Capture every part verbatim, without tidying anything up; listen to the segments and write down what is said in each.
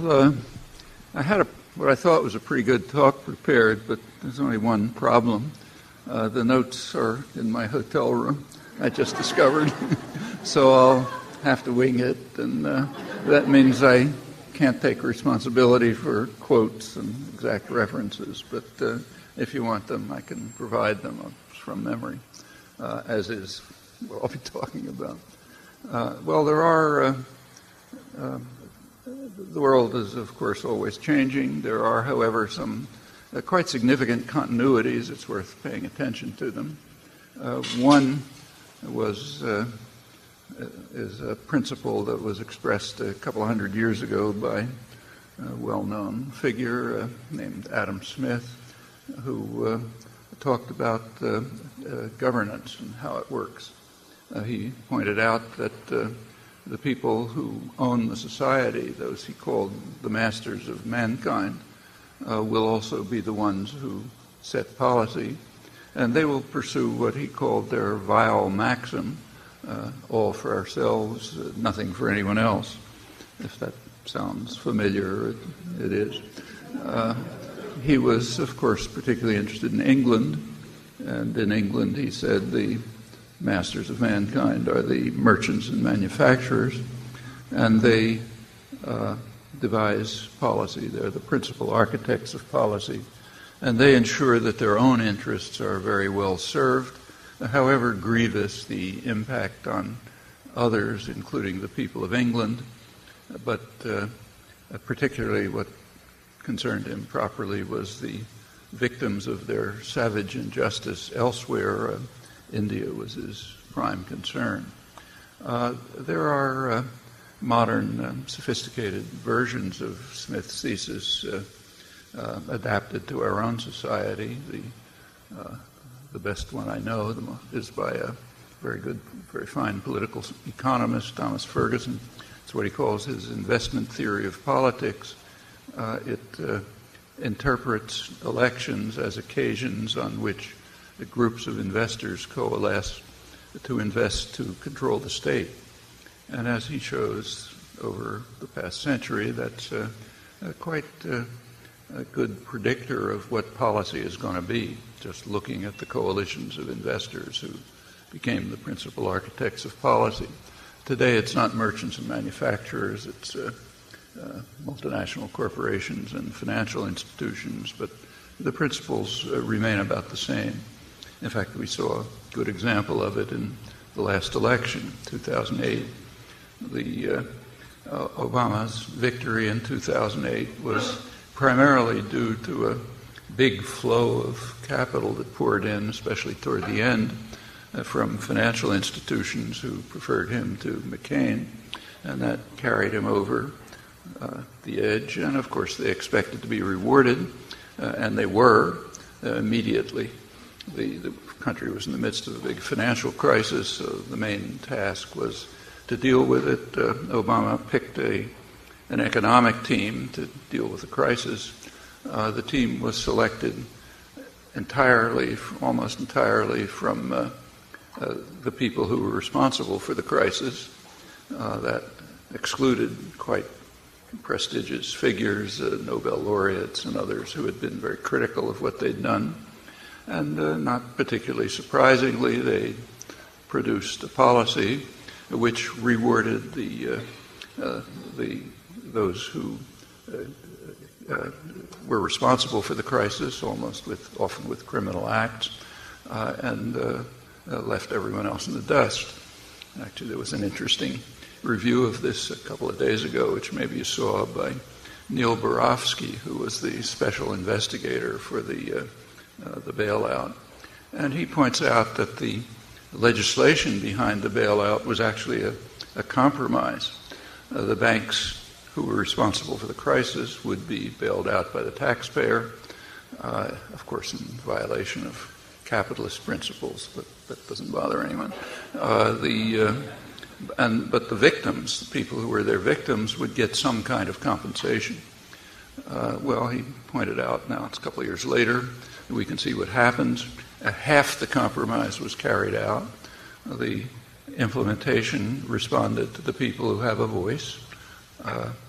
Well, uh, I had a, what I thought was a pretty good talk prepared, but there's only one problem. Uh, the notes are in my hotel room, I just discovered. So I'll have to wing it, and uh, that means I can't take responsibility for quotes and exact references, but uh, if you want them, I can provide them from memory, uh, as is what I'll be talking about. Uh, well, there are, uh, uh, the world is, of course, always changing. There are, however, some uh, quite significant continuities. It's worth paying attention to them. Uh, one was uh, is a principle that was expressed a couple of hundred years ago by a well-known figure uh, named Adam Smith, who uh, talked about uh, uh, governance and how it works. Uh, he pointed out that uh, the people who own the society, those he called the masters of mankind, uh, will also be the ones who set policy, and they will pursue what he called their vile maxim, uh, all for ourselves, uh, nothing for anyone else. If that sounds familiar, it, it is. Uh, he was, of course, particularly interested in England, and in England he said the masters of mankind are the merchants and manufacturers, and they uh, devise policy. They're the principal architects of policy, and they ensure that their own interests are very well served, however grievous the impact on others, including the people of England. But uh, particularly what concerned him properly was the victims of their savage injustice elsewhere. Uh, India was his prime concern. Uh, there are uh, modern, um, sophisticated versions of Smith's thesis uh, uh, adapted to our own society. The, uh, the best one I know the mo- is by a very good, very fine political economist, Thomas Ferguson. It's what he calls his investment theory of politics. Uh, it uh, interprets elections as occasions on which the groups of investors coalesce to invest to control the state. And as he shows over the past century, that's uh, uh, quite uh, a good predictor of what policy is going to be, just looking at the coalitions of investors who became the principal architects of policy. Today it's not merchants and manufacturers, it's uh, uh, multinational corporations and financial institutions, but the principles uh, remain about the same. In fact, we saw a good example of it in the last election, two thousand eight. The uh, uh, Obama's victory in two thousand eight was primarily due to a big flow of capital that poured in, especially toward the end, uh, from financial institutions who preferred him to McCain, and that carried him over uh, the edge. And of course, they expected to be rewarded, uh, and they were uh, immediately. The, the country was in the midst of a big financial crisis, so the main task was to deal with it. Uh, Obama picked a, an economic team to deal with the crisis. Uh, the team was selected entirely, almost entirely from uh, uh, the people who were responsible for the crisis. Uh, that excluded quite prestigious figures, uh, Nobel laureates and others who had been very critical of what they'd done. And uh, not particularly surprisingly, they produced a policy which rewarded the uh, uh, the those who uh, uh, were responsible for the crisis, almost with often with criminal acts, uh, and uh, uh, left everyone else in the dust. Actually, there was an interesting review of this a couple of days ago, which maybe you saw, by Neil Barofsky, who was the special investigator for the uh, Uh, the bailout. And he points out that the legislation behind the bailout was actually a, a compromise. Uh, the banks who were responsible for the crisis would be bailed out by the taxpayer, uh, of course in violation of capitalist principles, but that doesn't bother anyone. Uh, the uh, and but the victims, the people who were their victims, would get some kind of compensation. Uh, well, he pointed out, now it's a couple of years later, we can see what happens. Uh, half the compromise was carried out. Uh, the implementation responded to the people who have a voice. Uh,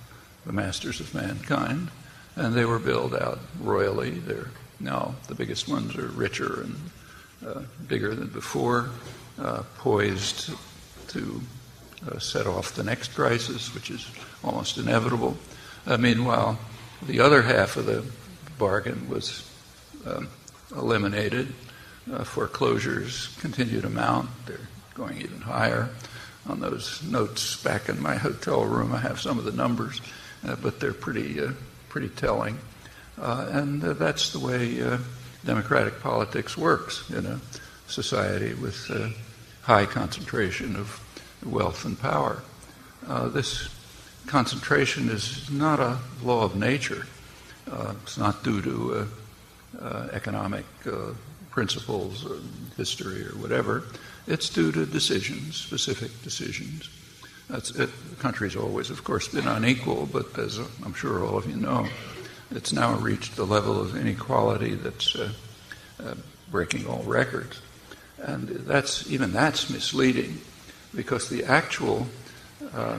the masters of mankind, and they were billed out royally. They're now the biggest ones are richer and uh, bigger than before, uh, poised to uh, set off the next crisis, which is almost inevitable. Uh, meanwhile, the other half of the bargain was um, eliminated. Uh, foreclosures continue to mount. They're going even higher. On those notes back in my hotel room, I have some of the numbers, uh, but they're pretty, uh, pretty telling. Uh, and uh, that's the way uh, democratic politics works in a society with uh, high concentration of wealth and power. Uh, this concentration is not a law of nature. Uh, it's not due to uh, uh, economic uh, principles or history or whatever. It's due to decisions, specific decisions. That's it. The country's always, of course, been unequal, but as I'm sure all of you know, it's now reached a level of inequality that's uh, uh, breaking all records. And that's even that's misleading, because the actual uh,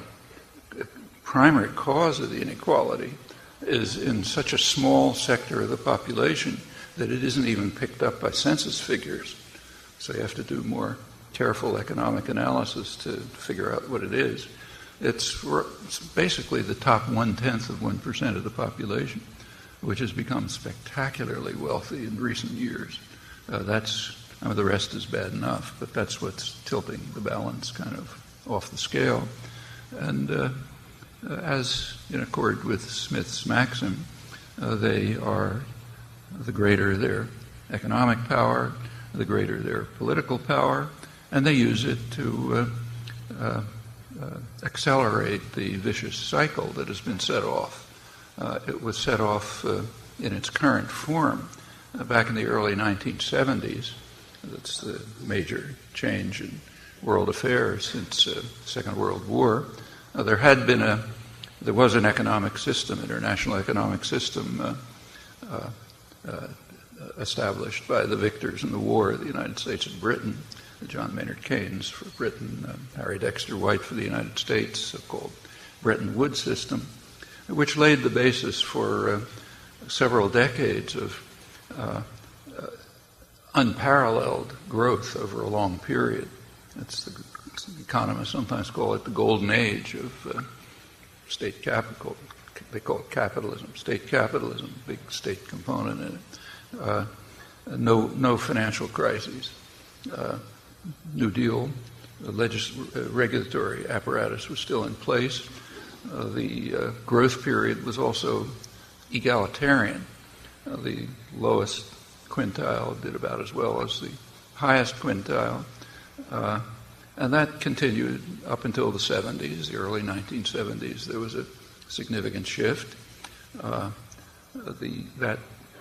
primary cause of the inequality is in such a small sector of the population that it isn't even picked up by census figures. So you have to do more careful economic analysis to figure out what it is. It's, it's basically the top one-tenth of one percent of the population, which has become spectacularly wealthy in recent years. Uh, that's, I mean, the rest is bad enough, but that's what's tilting the balance kind of off the scale. And uh, uh, as in accord with Smith's maxim, uh, they are, the greater their economic power, the greater their political power, and they use it to uh, uh, uh, accelerate the vicious cycle that has been set off. Uh, it was set off uh, in its current form uh, back in the early nineteen seventies. That's the major change in world affairs since the uh, Second World War. Uh, there had been a, there was an economic system, international economic system uh, uh, uh, established by the victors in the war, the United States and Britain, John Maynard Keynes for Britain, uh, Harry Dexter White for the United States, so-called Bretton Woods system, which laid the basis for uh, several decades of uh, uh, unparalleled growth over a long period. It's the, economists sometimes call it the golden age of uh, state capital. They call it capitalism, state capitalism, big state component in it. Uh, no, no financial crises. Uh, New Deal, the legis- uh, regulatory apparatus was still in place. Uh, the uh, growth period was also egalitarian. Uh, the lowest quintile did about as well as the highest quintile. Uh, and that continued up until the seventies, the early nineteen seventies. There was a significant shift. Uh, the, that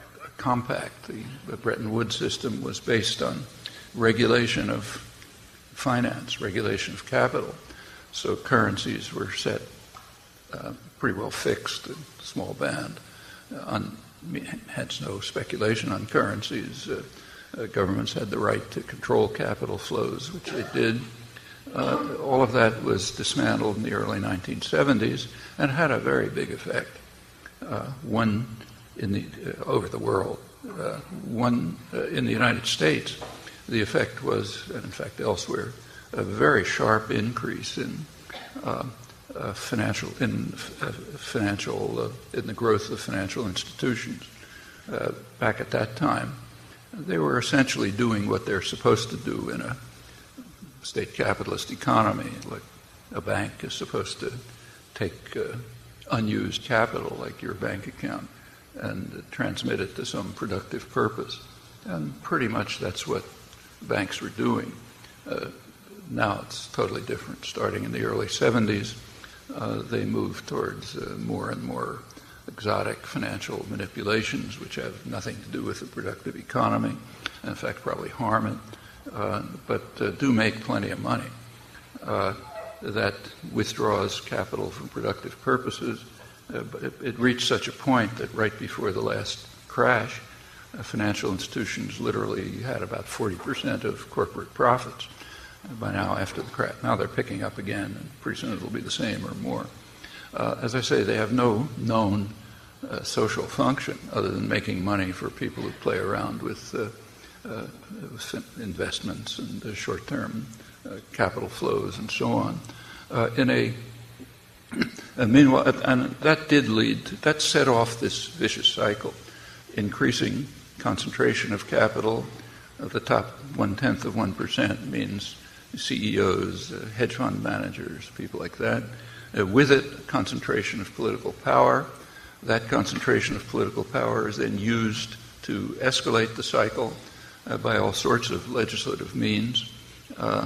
compact, the, the Bretton Woods system, was based on regulation of finance, regulation of capital. So currencies were set uh, pretty well fixed, a small band. Uh, on, hence no speculation on currencies. Uh, uh, governments had the right to control capital flows, which they did. Uh, all of that was dismantled in the early nineteen seventies and had a very big effect. Uh, one in the uh, over the world. Uh, one uh, in the United States, the effect was, and in fact elsewhere, a very sharp increase in uh, uh, financial in uh, financial uh, in the growth of financial institutions. Uh, back at that time, they were essentially doing what they're supposed to do in a state capitalist economy. Like a bank is supposed to take uh, unused capital, like your bank account, and uh, transmit it to some productive purpose. And pretty much that's what banks were doing. Uh, now it's totally different. Starting in the early seventies, uh, they moved towards uh, more and more exotic financial manipulations, which have nothing to do with the productive economy, and in fact probably harm it, uh, but uh, do make plenty of money. Uh, that withdraws capital from productive purposes. Uh, but it, it reached such a point that right before the last crash, uh, financial institutions literally had about forty percent of corporate profits. Uh, by now, after the crash, now they're picking up again, and pretty soon it'll be the same or more. Uh, as I say, they have no known uh, social function other than making money for people who play around with, uh, uh, with investments and uh, short-term uh, capital flows and so on. Uh, in a and meanwhile, and that did lead to, that set off this vicious cycle, increasing concentration of capital. Uh, the top one-tenth of one percent means C E Os, uh, hedge fund managers, people like that. Uh, with it, concentration of political power. That concentration of political power is then used to escalate the cycle uh, by all sorts of legislative means. Uh,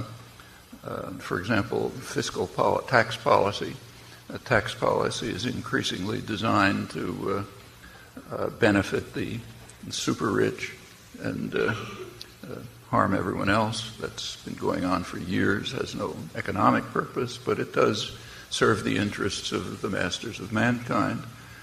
uh, for example, fiscal pol- tax policy. Uh, tax policy is increasingly designed to uh, uh, benefit the super rich and uh, uh, harm everyone else. That's been going on for years, has no economic purpose, but it does serve the interests of the masters of mankind.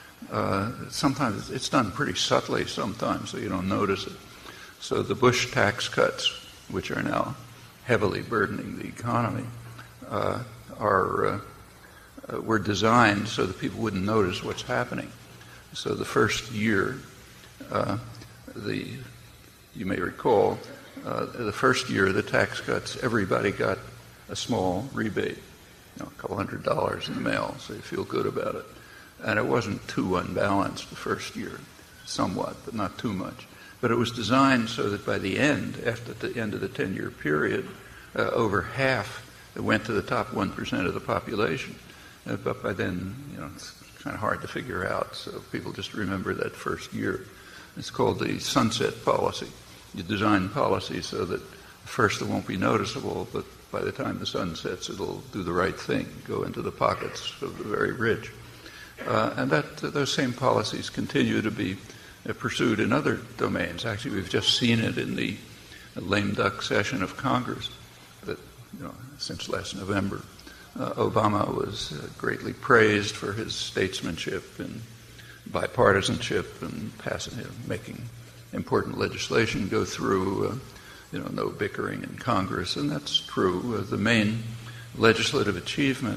Uh, sometimes it's done pretty subtly sometimes, so you don't notice it. So the Bush tax cuts, which are now heavily burdening the economy, uh, are uh, uh, were designed so that people wouldn't notice what's happening. So the first year, uh, the you may recall, uh, the first year of the tax cuts, everybody got a small rebate, you know, a couple hundred dollars in the mail, so you feel good about it. And it wasn't too unbalanced the first year, somewhat, but not too much. But it was designed so that by the end, after the end of the ten-year period, uh, over half went to the top one percent of the population. Uh, but by then, you know, it's kind of hard to figure out, so people just remember that first year. It's called the sunset policy. You design policy so that first it won't be noticeable, but by the time the sun sets, it'll do the right thing, go into the pockets of the very rich. Uh, and that uh, those same policies continue to be uh, pursued in other domains. Actually, we've just seen it in the lame duck session of Congress that, you know, since last November. Uh, Obama was uh, greatly praised for his statesmanship and bipartisanship and passing, you know, making important legislation go through, uh, you know, no bickering in Congress, and that's true. Uh, the main legislative achievement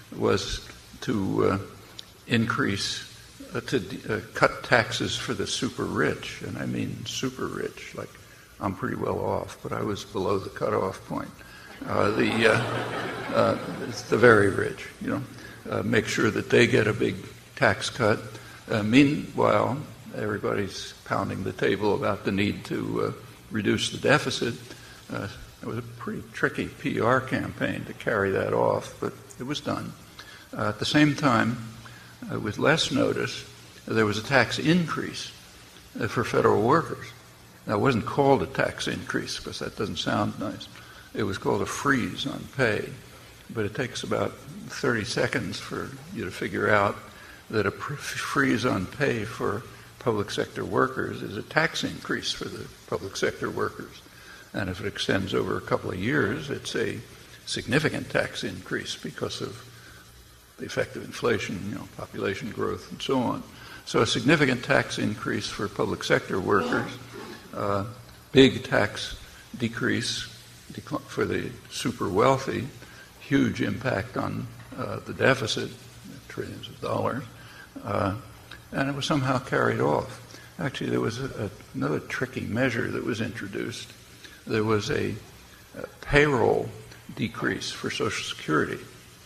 was to uh, increase, uh, to uh, cut taxes for the super rich, and I mean super rich, like I'm pretty well off, but I was below the cutoff point. Uh, the, uh, uh, it's the very rich, you know, uh, make sure that they get a big tax cut. Uh, meanwhile, everybody's pounding the table about the need to uh, reduce the deficit. Uh, it was a pretty tricky P R campaign to carry that off, but it was done. Uh, at the same time, uh, with less notice, uh, there was a tax increase uh, for federal workers. Now, it wasn't called a tax increase because that doesn't sound nice. It was called a freeze on pay, but it takes about thirty seconds for you to figure out that a pr- freeze on pay for public sector workers is a tax increase for the public sector workers. And if it extends over a couple of years, it's a significant tax increase because of the effect of inflation, you know, population growth, and so on. So a significant tax increase for public sector workers, uh, big tax decrease for the super wealthy, huge impact on uh, the deficit, trillions of dollars, uh, and it was somehow carried off. Actually, there was a, a, another tricky measure that was introduced. There was a, a payroll decrease for Social Security.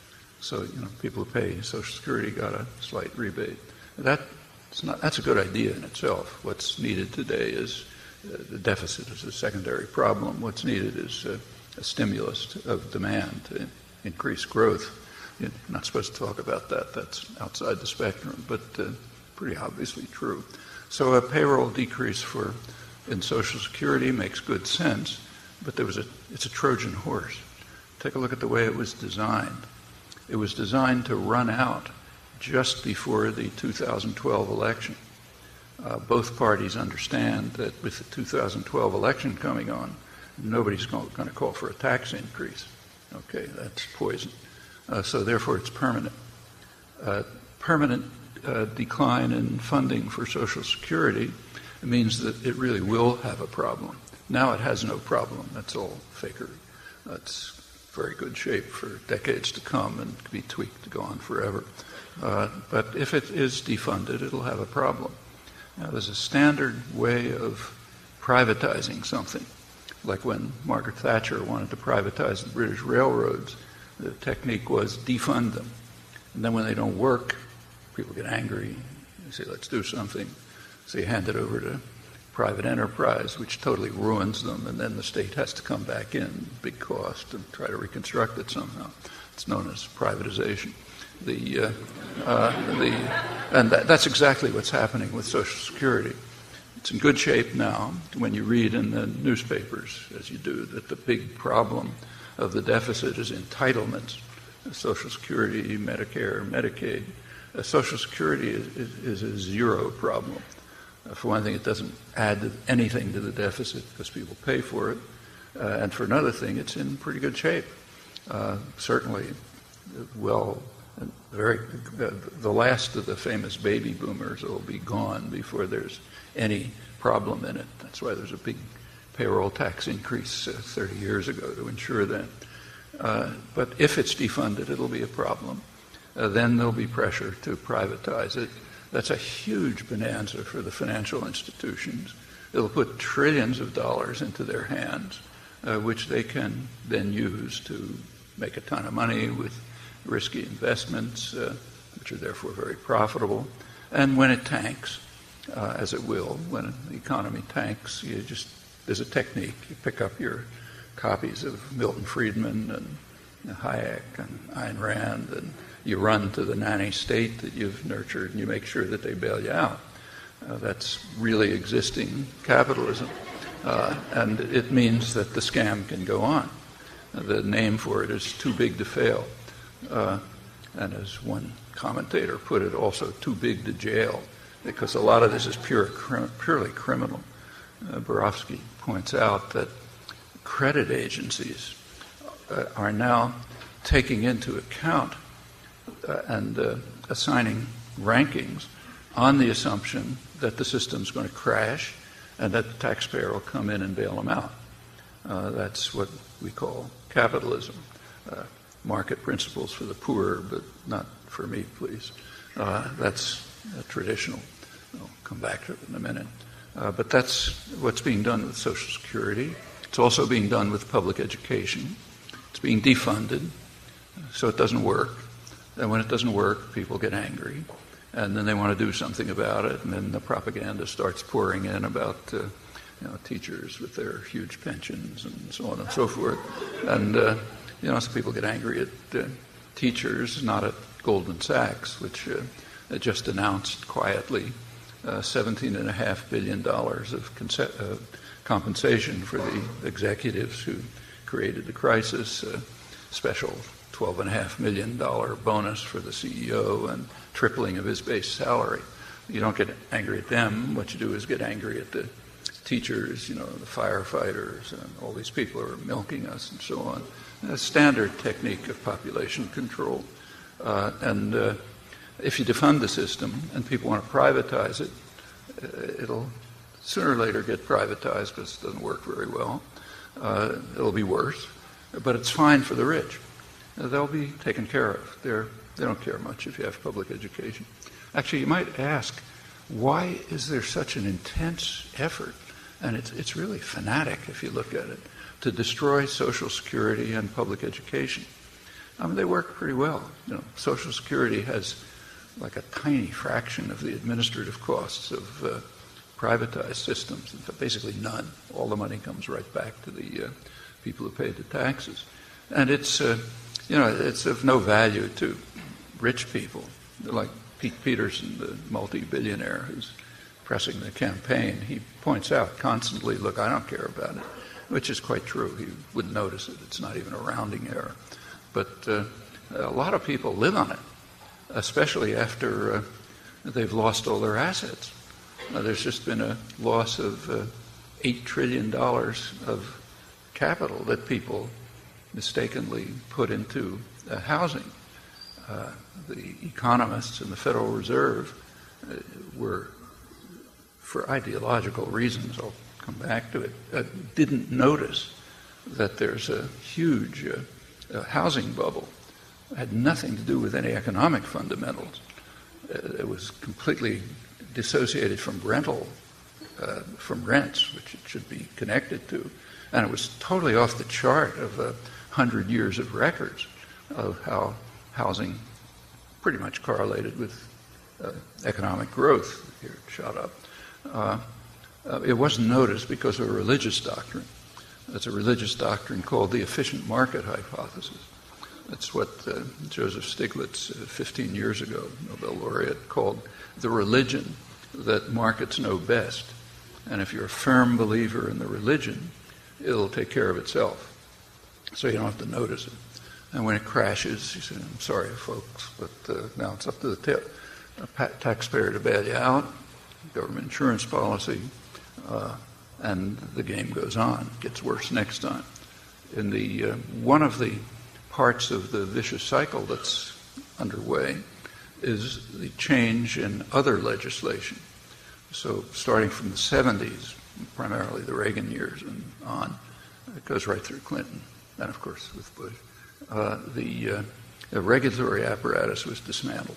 So, you know, people who pay Social Security got a slight rebate. That, it's not, that's a good idea in itself. What's needed today is uh, the deficit is a secondary problem. What's needed is uh, a stimulus of demand to increase growth. You're not supposed to talk about that. That's outside the spectrum, but uh, pretty obviously true. So a payroll decrease for in Social Security makes good sense, but there was a it's a Trojan horse. Take a look at the way it was designed. It was designed to run out just before the two thousand twelve election. Uh, both parties understand that with the two thousand twelve election coming on, nobody's going to call for a tax increase. Okay, that's poison. Uh, so therefore it's permanent. Uh, permanent uh, decline in funding for Social Security means that it really will have a problem. Now it has no problem. That's all fakery. That's very good shape for decades to come and can be tweaked to go on forever. Uh, but if it is defunded, it'll have a problem. Now, there's a standard way of privatizing something. Like when Margaret Thatcher wanted to privatize the British railroads, the technique was defund them. And then when they don't work, people get angry. They say, let's do something. So you hand it over to private enterprise, which totally ruins them, and then the state has to come back in, big cost, and try to reconstruct it somehow. It's known as privatization. The, uh, uh, the, and that, that's exactly what's happening with Social Security. It's in good shape now when you read in the newspapers, as you do, that the big problem of the deficit is entitlements. Social Security, Medicare, Medicaid. Uh, Social Security is, is, is a zero problem. Uh, for one thing, it doesn't add anything to the deficit because people pay for it. Uh, and for another thing, it's in pretty good shape. Uh, certainly, well, very, uh, the last of the famous baby boomers will be gone before there's any problem in it. That's why there's a big payroll tax increase uh, thirty years ago to ensure that. Uh, but if it's defunded, it'll be a problem. Uh, then there'll be pressure to privatize it. That's a huge bonanza for the financial institutions. It'll put trillions of dollars into their hands, uh, which they can then use to make a ton of money with risky investments, uh, which are therefore very profitable. And when it tanks, uh, as it will, when the economy tanks, you just, there's a technique. You pick up your copies of Milton Friedman and Hayek and Ayn Rand, and you run to the nanny state that you've nurtured, and you make sure that they bail you out. Uh, that's really existing capitalism. Uh, and it means that the scam can go on. Uh, the name for it is too big to fail. Uh, and as one commentator put it, also too big to jail, because a lot of this is pure, crim- purely criminal. Uh, Borofsky points out that credit agencies uh, are now taking into account uh, and uh, assigning rankings on the assumption that the system's going to crash and that the taxpayer will come in and bail them out. Uh, that's what we call capitalism. Uh, market principles for the poor, but not for me, please. Uh, that's uh, traditional. I'll come back to it in a minute. Uh, but that's what's being done with Social Security. It's also being done with public education. It's being defunded, so it doesn't work. And when it doesn't work, people get angry, and then they want to do something about it, and then the propaganda starts pouring in about uh, you know, teachers with their huge pensions and so on and so forth. And uh, you know, some people get angry at uh, teachers, not at Goldman Sachs, which uh, just announced quietly uh, seventeen point five billion dollars of conce- uh, compensation for the executives who created the crisis, uh, special twelve point five million dollars bonus for the C E O, and tripling of his base salary. You don't get angry at them. What you do is get angry at the teachers, you know, the firefighters, and all these people who are milking us and so on. A standard technique of population control. Uh, and uh, if you defund the system and people want to privatize it, uh, it'll sooner or later get privatized because it doesn't work very well. Uh, it'll be worse, but it's fine for the rich. Uh, they'll be taken care of. They're, they don't care much if you have public education. Actually, you might ask, why is there such an intense effort? And it's, it's really fanatic if you look at it, to destroy Social Security and public education. I mean, they work pretty well. You know, Social Security has like a tiny fraction of the administrative costs of uh, privatized systems. In fact, basically none. All the money comes right back to the uh, people who paid the taxes. And it's, uh, you know, it's of no value to rich people, like Pete Peterson, the multi-billionaire who's pressing the campaign. He points out constantly, look, I don't care about it, which is quite true. He wouldn't notice it. It's not even a rounding error. But uh, a lot of people live on it, especially after uh, they've lost all their assets. Uh, there's just been a loss of uh, eight trillion dollars of capital that people mistakenly put into uh, housing. Uh, the economists and the Federal Reserve uh, were, for ideological reasons, I'll come back to it, uh, didn't notice that there's a huge uh, uh, housing bubble had nothing to do with any economic fundamentals. Uh, it was completely dissociated from rental, uh, from rents, which it should be connected to. And it was totally off the chart of a hundred years of records of how housing pretty much correlated with uh, economic growth. Here it shot up. Uh, uh, it wasn't noticed because of a religious doctrine. That's a religious doctrine called the efficient market hypothesis. That's what uh, Joseph Stiglitz, uh, fifteen years ago, Nobel laureate, called the religion that markets know best. And if you're a firm believer in the religion, it'll take care of itself. So you don't have to notice it. And when it crashes, you say, I'm sorry, folks, but uh, now it's up to the ta- taxpayer to bail you out, government insurance policy, uh, and the game goes on. It gets worse next time. In the uh, one of the parts of the vicious cycle that's underway is the change in other legislation. So starting from the seventies, primarily the Reagan years and on, it goes right through Clinton, and of course with Bush, uh, the, uh, the regulatory apparatus was dismantled.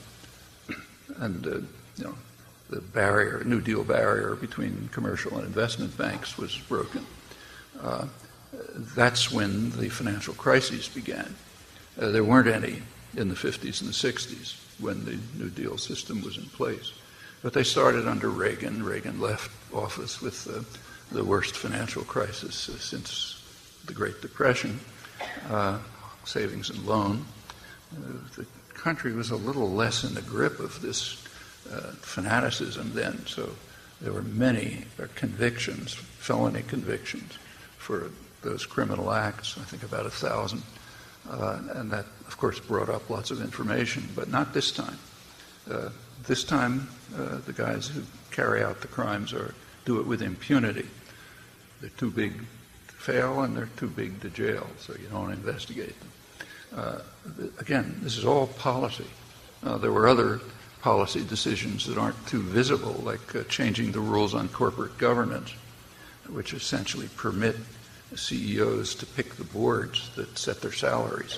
And, uh, you know, the barrier, New Deal barrier between commercial and investment banks was broken. Uh, that's when the financial crises began. Uh, there weren't any in the fifties and the sixties when the New Deal system was in place. But they started under Reagan. Reagan left office with uh, the worst financial crisis uh, since the Great Depression, uh, savings and loan. Uh, the country was a little less in the grip of this uh, fanaticism then, so there were many uh, convictions, felony convictions for those criminal acts, I think about a thousand. Uh, and that, of course, brought up lots of information, but not this time. Uh, this time, uh, the guys who carry out the crimes are do it with impunity. They're too big to fail, and they're too big to jail, so you don't investigate them. Uh, again, this is all policy. Uh, there were other policy decisions that aren't too visible, like uh, changing the rules on corporate governance, which essentially permit C E Os to pick the boards that set their salaries,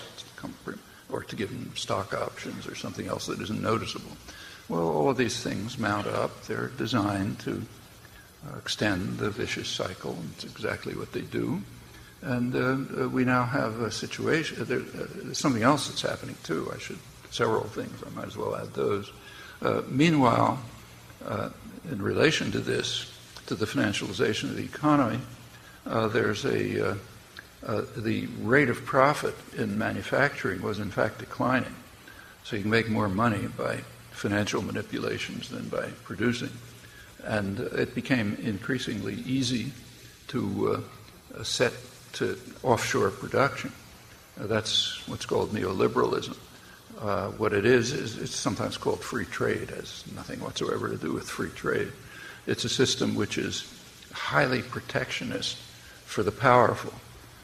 or to give them stock options or something else that isn't noticeable. Well, all of these things mount up. They're designed to uh, extend the vicious cycle. It's exactly what they do. And uh, uh, we now have a situation. There, uh, there's something else that's happening too. I should, several things. I might as well add those. Uh, meanwhile, uh, in relation to this, to the financialization of the economy, uh, there's a uh, uh, the rate of profit in manufacturing was in fact declining. So you can make more money by financial manipulations than by producing. And uh, it became increasingly easy to uh, set to offshore production. Uh, that's what's called neoliberalism. Uh, what it is, is it's sometimes called free trade. It has nothing whatsoever to do with free trade. It's a system which is highly protectionist for the powerful.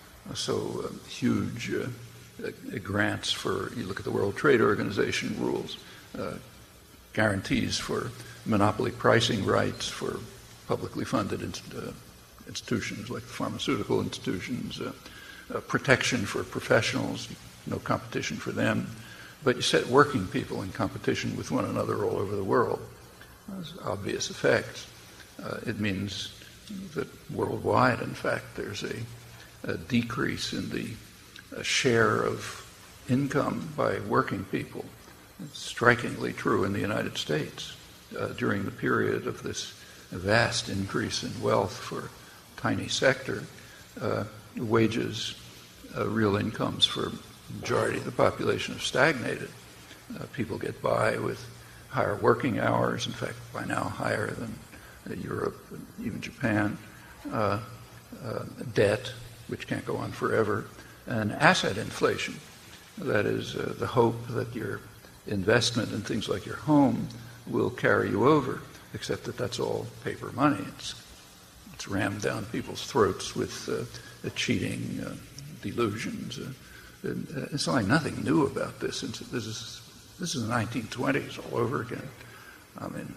So uh, huge uh, uh, grants for, you look at the World Trade Organization rules, uh, guarantees for monopoly pricing rights for publicly funded inst- uh, institutions like the pharmaceutical institutions, uh, uh, protection for professionals, no competition for them. But you set working people in competition with one another all over the world. There's obvious effects. Uh, it means that worldwide, in fact, there's a, a decrease in the uh, share of income by working people. It's strikingly true in the United States. Uh, during the period of this vast increase in wealth for a tiny sector, uh, wages, uh, real incomes for the majority of the population have stagnated. Uh, people get by with higher working hours, in fact, by now higher than uh, Europe and even Japan, uh, uh, debt, which can't go on forever, and asset inflation. That is uh, the hope that your investment in things like your home will carry you over, except that that's all paper money. It's, it's rammed down people's throats with uh, cheating, uh, delusions. Uh, and, uh, it's like nothing new about this. It's, this is this is the nineteen twenties all over again. I mean,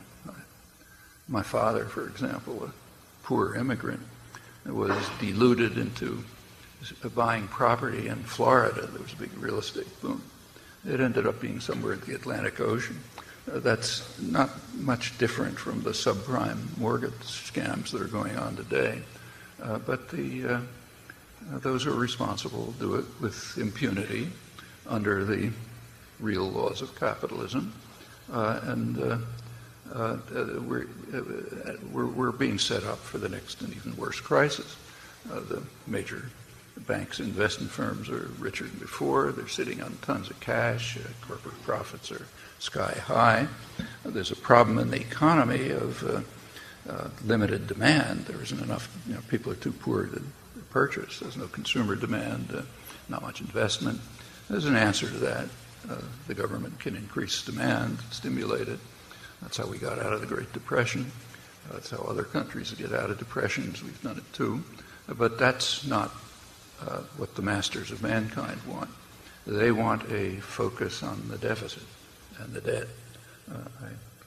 my father, for example, a poor immigrant, was deluded into buying property in Florida. There was a big real estate boom. It ended up being somewhere at the Atlantic Ocean. Uh, that's not much different from the subprime mortgage scams that are going on today. Uh, but the, uh, uh, those who are responsible do it with impunity under the real laws of capitalism. Uh, and uh, uh, we're, uh, we're, we're being set up for the next and even worse crisis. Uh, the major banks, investment firms are richer than before. They're sitting on tons of cash. Uh, corporate profits are sky high. Uh, there's a problem in the economy of uh, uh, limited demand. There isn't enough, you know, people are too poor to purchase. There's no consumer demand, uh, not much investment. There's an answer to that. Uh, the government can increase demand, stimulate it. That's how we got out of the Great Depression. Uh, that's how other countries get out of depressions. We've done it too. Uh, but that's not uh, what the masters of mankind want. They want a focus on the deficit and the debt. Uh, I,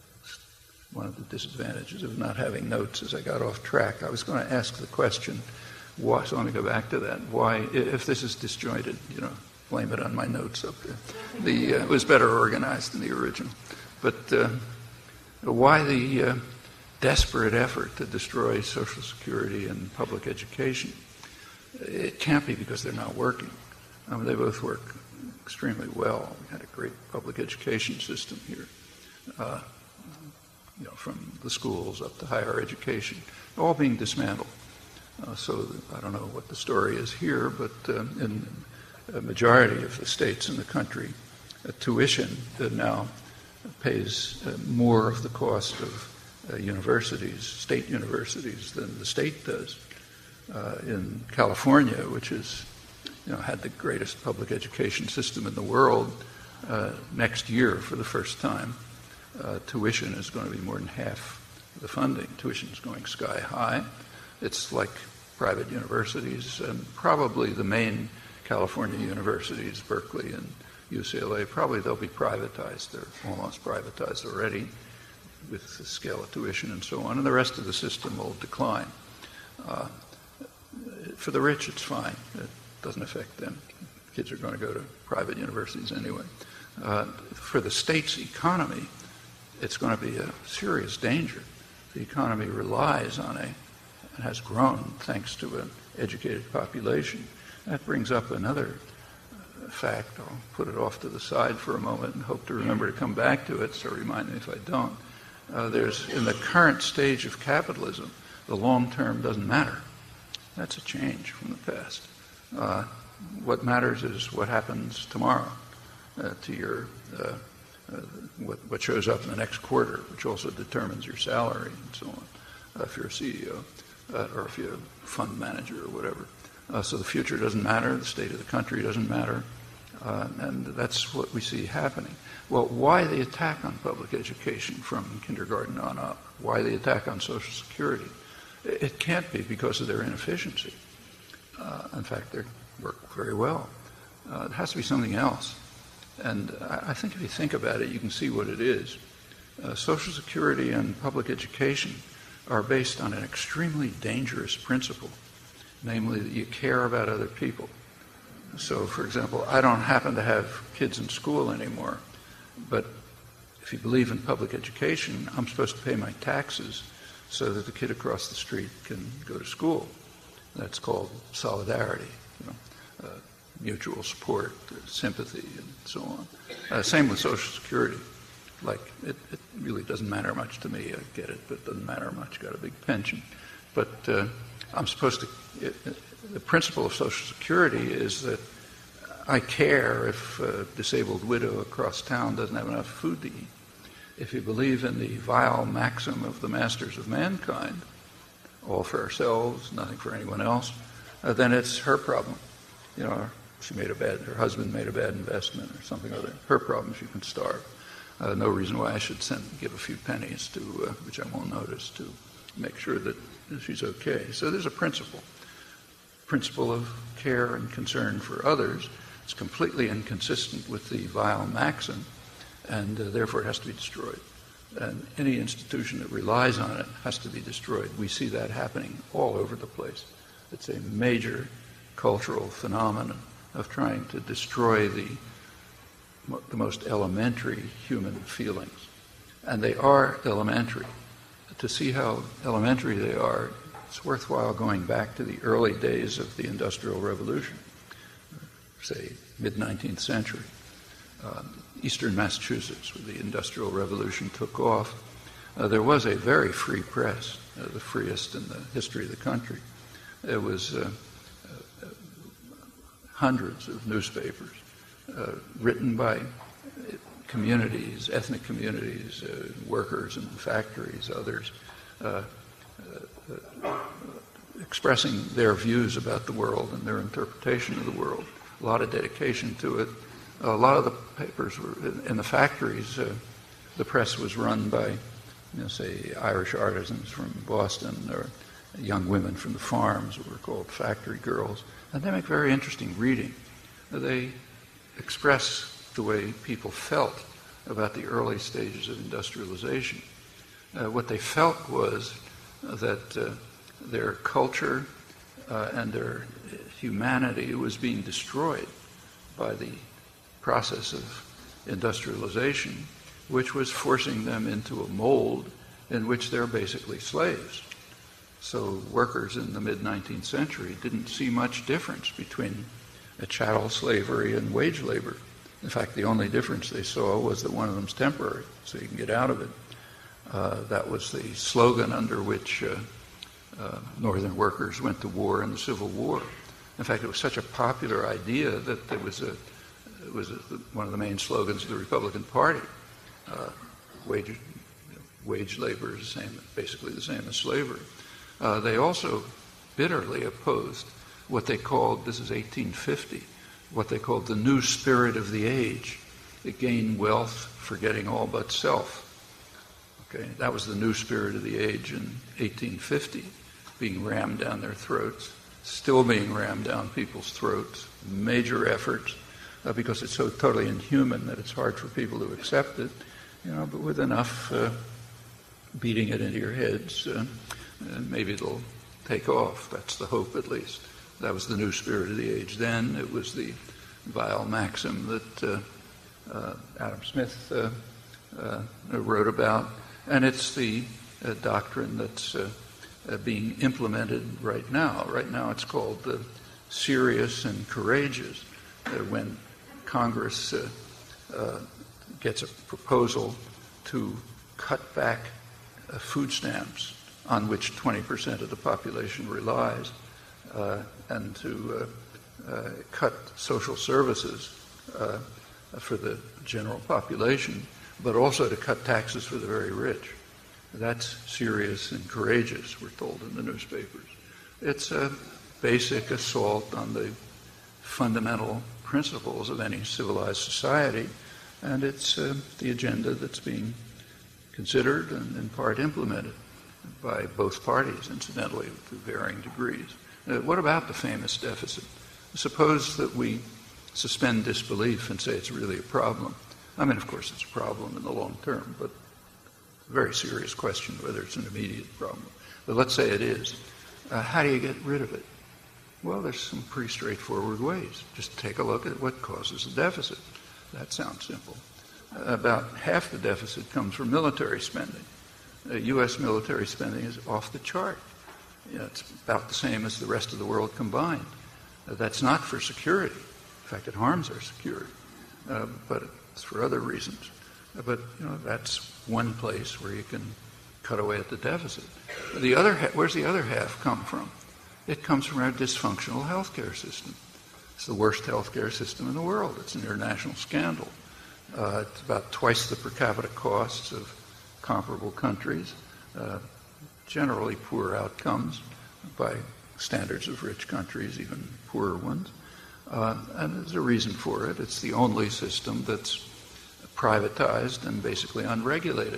one of the disadvantages of not having notes is I got off track. I was going to ask the question, why, so I want to go back to that. Why, if this is disjointed, you know, blame it on my notes up there. The, uh, it was better organized than the original. But uh, why the uh, desperate effort to destroy Social Security and public education? It can't be because they're not working. I mean, they both work extremely well. We had a great public education system here, uh, you know, from the schools up to higher education, all being dismantled. Uh, so I don't know what the story is here, but uh, in a majority of the states in the country, uh, tuition that now pays uh, more of the cost of uh, universities, state universities, than the state does. Uh, in California, which is, you know, had the greatest public education system in the world, uh, next year, for the first time, uh, tuition is going to be more than half the funding. Tuition is going sky high. It's like private universities, and probably the main California universities, Berkeley and U C L A, probably they'll be privatized. They're almost privatized already with the scale of tuition and so on, and the rest of the system will decline. Uh, for the rich, it's fine. It doesn't affect them. Kids are going to go to private universities anyway. Uh, for the state's economy, it's going to be a serious danger. The economy relies on a, has grown thanks to an educated population. That brings up another uh, fact. I'll put it off to the side for a moment and hope to remember to come back to it, so remind me if I don't. Uh, there's, in the current stage of capitalism, the long term doesn't matter. That's a change from the past. Uh, what matters is what happens tomorrow uh, to your, uh, uh, what, what shows up in the next quarter, which also determines your salary and so on, uh, if you're a C E O uh, or if you're a fund manager or whatever. Uh, so the future doesn't matter, the state of the country doesn't matter, uh, and that's what we see happening. Well, why the attack on public education from kindergarten on up? Why the attack on Social Security? It can't be because of their inefficiency. Uh, in fact, they work very well. Uh, it has to be something else. And I, I think if you think about it, you can see what it is. Uh, Social Security and public education are based on an extremely dangerous principle, namely that you care about other people. So, for example, I don't happen to have kids in school anymore, but if you believe in public education, I'm supposed to pay my taxes so that the kid across the street can go to school. That's called solidarity, you know, uh, mutual support, uh, sympathy, and so on. Uh, same with Social Security. Like, it, it really doesn't matter much to me. I get it, but it doesn't matter much. Got a big pension. But uh, I'm supposed to, it, it, the principle of Social Security is that I care if a disabled widow across town doesn't have enough food to eat. If you believe in the vile maxim of the masters of mankind, all for ourselves, nothing for anyone else, uh, then it's her problem. You know, she made a bad, her husband made a bad investment or something other. Her problem, she can starve. Uh, no reason why I should send, give a few pennies to, uh, which I won't notice, to make sure that she's okay. So there's a principle. Principle of care and concern for others. It's completely inconsistent with the vile maxim, and uh, therefore it has to be destroyed. And any institution that relies on it has to be destroyed. We see that happening all over the place. It's a major cultural phenomenon of trying to destroy the, the most elementary human feelings. And they are elementary. To see how elementary they are, it's worthwhile going back to the early days of the Industrial Revolution, say mid-nineteenth century. Uh, Eastern Massachusetts, where the Industrial Revolution took off, uh, there was a very free press, uh, the freest in the history of the country. It was uh, uh, hundreds of newspapers uh, written by communities, ethnic communities, uh, workers in factories, others, uh, uh, uh, expressing their views about the world and their interpretation of the world. A lot of dedication to it. A lot of the papers were in the factories. Uh, the press was run by, you know, say, Irish artisans from Boston or young women from the farms who were called factory girls. And they make very interesting reading. They express the way people felt about the early stages of industrialization. Uh, what they felt was that uh, their culture uh, and their humanity was being destroyed by the process of industrialization, which was forcing them into a mold in which they're basically slaves. So workers in the mid-nineteenth century didn't see much difference between a chattel slavery and wage labor. In fact, the only difference they saw was that one of them's temporary, so you can get out of it. Uh, that was the slogan under which uh, uh, Northern workers went to war in the Civil War. In fact, it was such a popular idea that it was, a, it was a, one of the main slogans of the Republican Party. Uh, wage, you know, wage labor is the same, basically the same as slavery. Uh, they also bitterly opposed what they called, this is eighteen fifty, what they called the new spirit of the age. It gained wealth, forgetting all but self. Okay, that was the new spirit of the age in eighteen fifty, being rammed down their throats, still being rammed down people's throats, major efforts, uh, because it's so totally inhuman that it's hard for people to accept it, you know, but with enough uh, beating it into your heads, uh, and maybe it'll take off. That's the hope, at least. That was the new spirit of the age then. It was the vile maxim that uh, uh, Adam Smith uh, uh, wrote about, and it's the uh, doctrine that's uh, uh, being implemented right now. Right now it's called uh, serious and courageous. Uh, when Congress uh, uh, gets a proposal to cut back uh, food stamps on which twenty percent of the population relies, uh, and to uh, uh, cut social services uh, for the general population, but also to cut taxes for the very rich. That's serious and courageous, we're told in the newspapers. It's a basic assault on the fundamental principles of any civilized society, and it's uh, the agenda that's being considered and in part implemented by both parties, incidentally, to varying degrees. Uh, what about the famous deficit? Suppose that we suspend disbelief and say it's really a problem. I mean, of course, it's a problem in the long term, but a very serious question whether it's an immediate problem. But let's say it is. Uh, how do you get rid of it? Well, there's some pretty straightforward ways. Just take a look at what causes the deficit. That sounds simple. Uh, about half the deficit comes from military spending. Uh, U S military spending is off the chart. You know, it's about the same as the rest of the world combined. Uh, that's not for security. In fact, it harms our security, uh, but it's for other reasons. Uh, but you know, that's one place where you can cut away at the deficit. The other, ha- where's the other half come from? It comes from our dysfunctional healthcare system. It's the worst healthcare system in the world. It's an international scandal. Uh, it's about twice the per capita costs of comparable countries, uh, generally poor outcomes by standards of rich countries, even poorer ones. Uh, and there's a reason for it. It's the only system that's privatized and basically unregulated.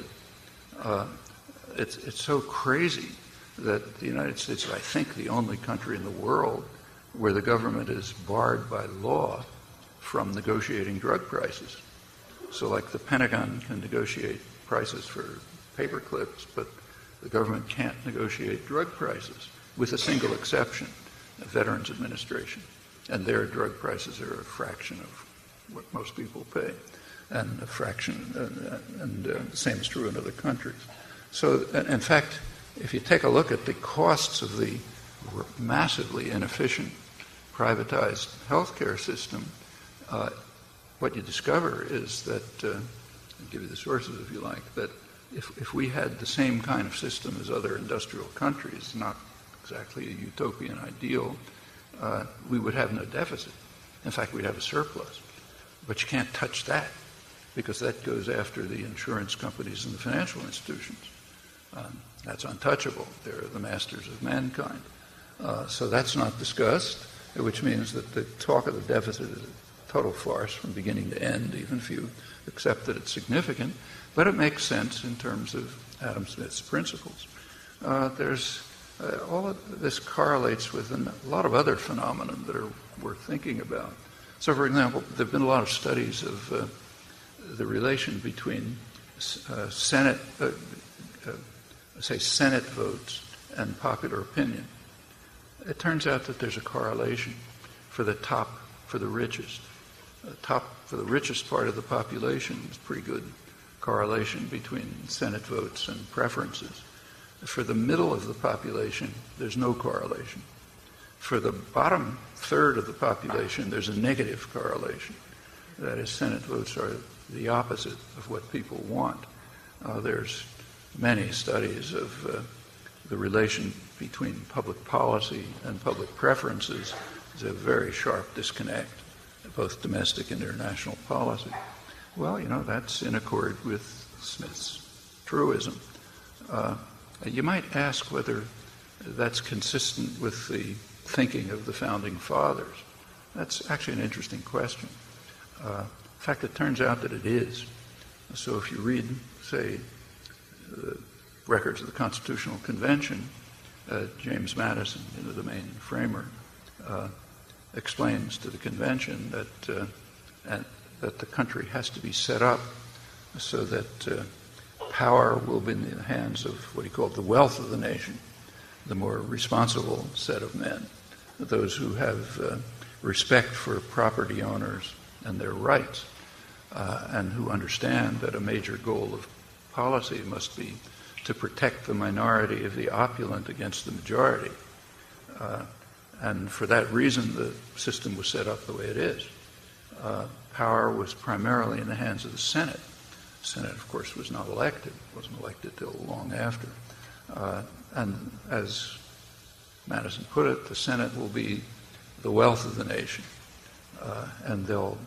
Uh, it's, it's so crazy that the United States is, I think, the only country in the world where the government is barred by law from negotiating drug prices. So like the Pentagon can negotiate prices for paper clips, but the government can't negotiate drug prices, with a single exception. Veterans Administration, and their drug prices are a fraction of what most people pay, and a fraction, uh, and uh, the same is true in other countries. So, in fact, if you take a look at the costs of the massively inefficient privatized healthcare system, uh, what you discover is that, uh, I'll give you the sources if you like, that if, if we had the same kind of system as other industrial countries, not exactly a utopian ideal, uh, we would have no deficit. In fact, we'd have a surplus. But you can't touch that, because that goes after the insurance companies and the financial institutions. Um, that's untouchable. They're the masters of mankind. Uh, so that's not discussed, which means that the talk of the deficit is a total farce from beginning to end, even if you accept that it's significant. But it makes sense in terms of Adam Smith's principles. Uh, there's uh, all of this correlates with a lot of other phenomena that are worth thinking about. So, for example, there have been a lot of studies of uh, the relation between uh, Senate, uh, uh, say, Senate votes and popular opinion. It turns out that there's a correlation for the top, for the richest. The top, for the richest part of the population, is pretty good correlation between Senate votes and preferences. For the middle of the population, there's no correlation. For the bottom third of the population, there's a negative correlation. That is, Senate votes are the opposite of what people want. Uh, there's many studies of uh, the relation between public policy and public preferences. There's a very sharp disconnect, both domestic and international policy. Well, you know, that's in accord with Smith's truism. Uh, you might ask whether that's consistent with the thinking of the Founding Fathers. That's actually an interesting question. Uh, in fact, it turns out that it is. So if you read, say, the records of the Constitutional Convention, uh, James Madison, you know, the main framer, uh, explains to the convention that uh, and, that the country has to be set up so that uh, power will be in the hands of what he called the wealth of the nation, the more responsible set of men, those who have uh, respect for property owners and their rights, uh, and who understand that a major goal of policy must be to protect the minority of the opulent against the majority. Uh, and for that reason, the system was set up the way it is. Uh, power was primarily in the hands of the Senate. The Senate, of course, was not elected, wasn't elected till long after. Uh, and as Madison put it, the Senate will be the wealth of the nation, uh, and they'll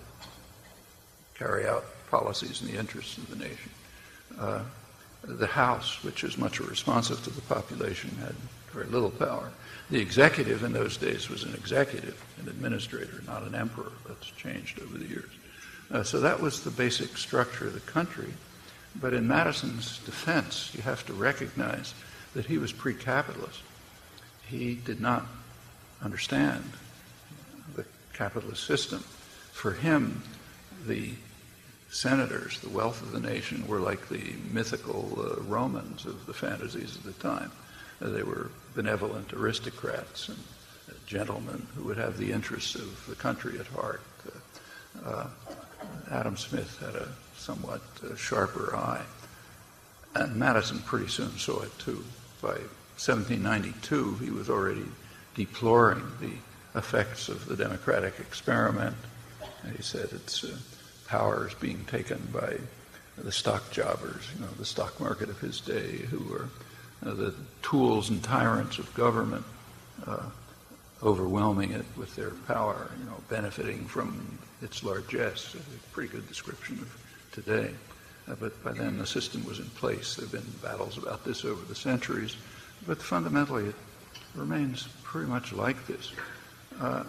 carry out policies in the interests of the nation. Uh, the House, which is much responsive to the population, had very little power. The executive in those days was an executive, an administrator, not an emperor. That's changed over the years. Uh, so that was the basic structure of the country. But in Madison's defense, you have to recognize that he was pre-capitalist. He did not understand the capitalist system. For him, the senators, the wealth of the nation, were like the mythical uh, Romans of the fantasies of the time. Uh, they were benevolent aristocrats and uh, gentlemen who would have the interests of the country at heart. Uh, uh, Adam Smith had a somewhat uh, sharper eye. And Madison pretty soon saw it too. By seventeen ninety-two, he was already deploring the effects of the democratic experiment. And he said it's uh, power is being taken by the stock jobbers, you know, the stock market of his day, who were uh, the tools and tyrants of government, uh, overwhelming it with their power, you know, benefiting from its largesse. A pretty good description of today. Uh, but by then the system was in place. There have been battles about this over the centuries, but fundamentally it remains pretty much like this. Uh,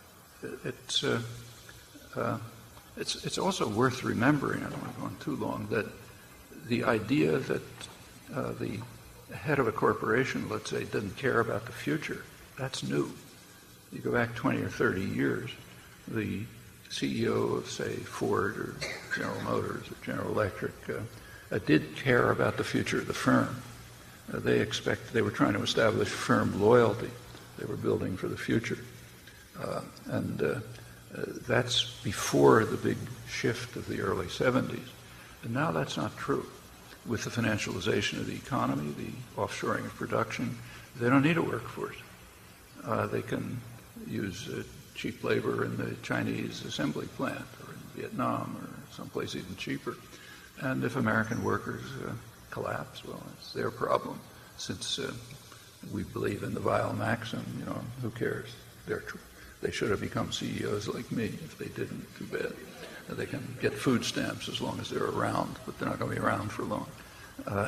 it's, uh, uh, it's, it's also worth remembering, I don't want to go on too long, that the idea that uh, the head of a corporation, let's say, doesn't care about the future, that's new. You go back twenty or thirty years, the C E O of, say, Ford or General Motors or General Electric uh, uh, did care about the future of the firm. Uh, they expect they were trying to establish firm loyalty. They were building for the future. Uh, and uh, uh, that's before the big shift of the early seventies. And now that's not true. With the financialization of the economy, the offshoring of production, they don't need a workforce. Uh, they can use uh, cheap labor in the Chinese assembly plant or in Vietnam or someplace even cheaper. And if American workers uh, collapse, well, it's their problem. Since uh, we believe in the Weil maxim, you know, who cares? They're tr- they should have become C E Os like me. If they didn't, too bad. Uh, they can get food stamps as long as they're around, but they're not going to be around for long. Uh,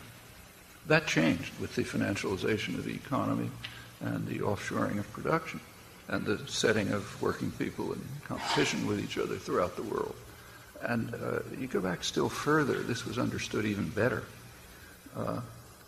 that changed with the financialization of the economy and the offshoring of production and the setting of working people in competition with each other throughout the world. And uh, you go back still further, this was understood even better. Uh,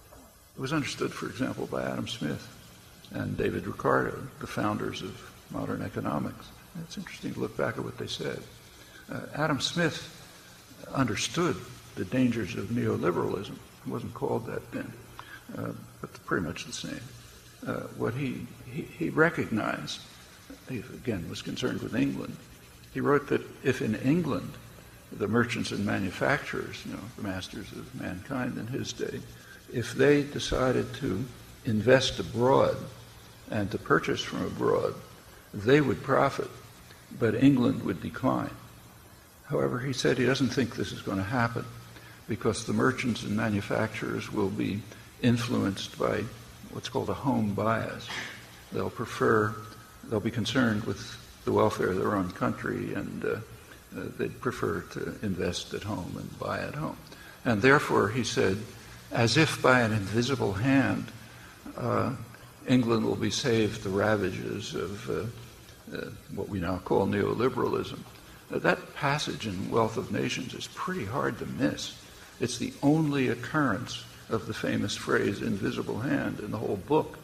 it was understood, for example, by Adam Smith and David Ricardo, the founders of modern economics. And it's interesting to look back at what they said. Uh, Adam Smith understood the dangers of neoliberalism. It wasn't called that then, uh, but pretty much the same. Uh, what he, he, he recognized, he again was concerned with England. He wrote that if in England the merchants and manufacturers, you know, the masters of mankind in his day, if they decided to invest abroad and to purchase from abroad, they would profit, but England would decline. However, he said he doesn't think this is going to happen because the merchants and manufacturers will be influenced by what's called a home bias. They'll prefer, they'll be concerned with the welfare of their own country, and uh, uh, they'd prefer to invest at home and buy at home. And therefore, he said, as if by an invisible hand, uh, England will be saved the ravages of uh, uh, what we now call neoliberalism. Now, that passage in Wealth of Nations is pretty hard to miss. It's the only occurrence of the famous phrase, invisible hand, in the whole book.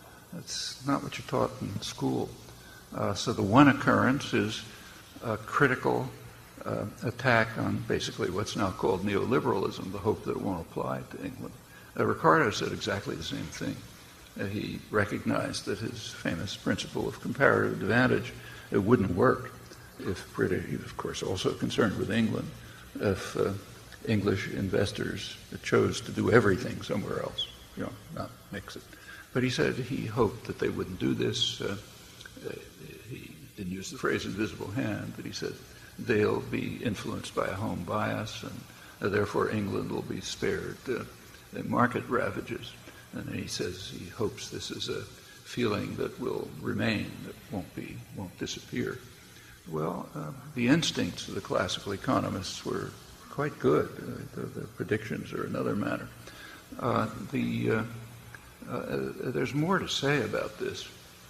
That's not what you're taught in school. Uh, so the one occurrence is a critical uh, attack on basically what's now called neoliberalism, the hope that it won't apply to England. Uh, Ricardo said exactly the same thing. Uh, he recognized that his famous principle of comparative advantage, it wouldn't work if Britain, he was of course also concerned with England, if uh, English investors chose to do everything somewhere else, you know, not mix it. But he said he hoped that they wouldn't do this. Uh, uh, he didn't use the phrase invisible hand, but he said they'll be influenced by a home bias, and uh, therefore England will be spared uh, the market ravages. And he says he hopes this is a feeling that will remain, that won't be, won't disappear. Well, uh, the instincts of the classical economists were quite good. Uh, the, the predictions are another matter. Uh, the uh, uh, there's more to say about this.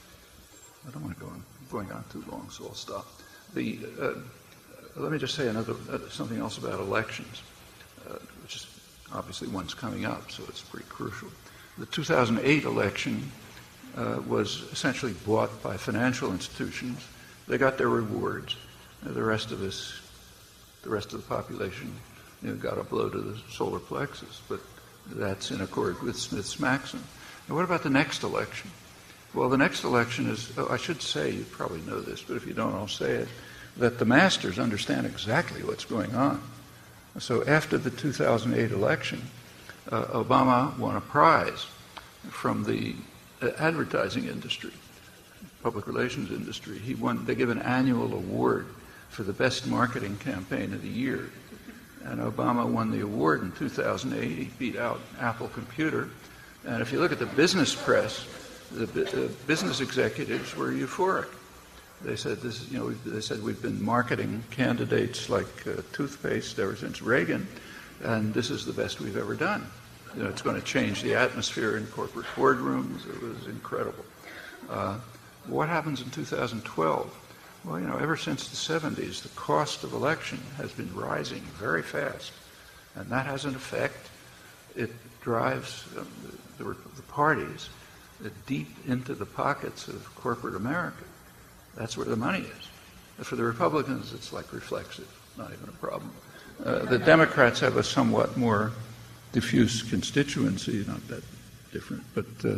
I don't want to go on going on too long, so I'll stop. The uh, let me just say another uh, something else about elections, uh, which is obviously one's coming up, so it's pretty crucial. The two thousand eight election uh, was essentially bought by financial institutions. They got their rewards. Uh, the rest of us, the rest of the population, you know, got a blow to the solar plexus. But that's in accord with Smith's maxim. And what about the next election? Well, the next election is, oh, I should say, you probably know this, but if you don't, I'll say it, that the masters understand exactly what's going on. So after the two thousand eight election, uh, Obama won a prize from the uh, advertising industry, public relations industry. He won, they give an annual award for the best marketing campaign of the year. And Obama won the award in two thousand eight. He beat out Apple Computer. And if you look at the business press, the uh, business executives were euphoric. They said this, you know, they said we've been marketing candidates like uh, toothpaste ever since Reagan, and this is the best we've ever done. You know, it's going to change the atmosphere in corporate boardrooms. It was incredible. Uh, what happens in two thousand twelve? Well, you know, ever since the seventies, the cost of election has been rising very fast, and that has an effect. It drives um, the, the, the parties uh, deep into the pockets of corporate America. That's where the money is. For the Republicans, it's like reflexive, not even a problem. Uh, the Democrats have a somewhat more diffuse constituency, not that different, but uh,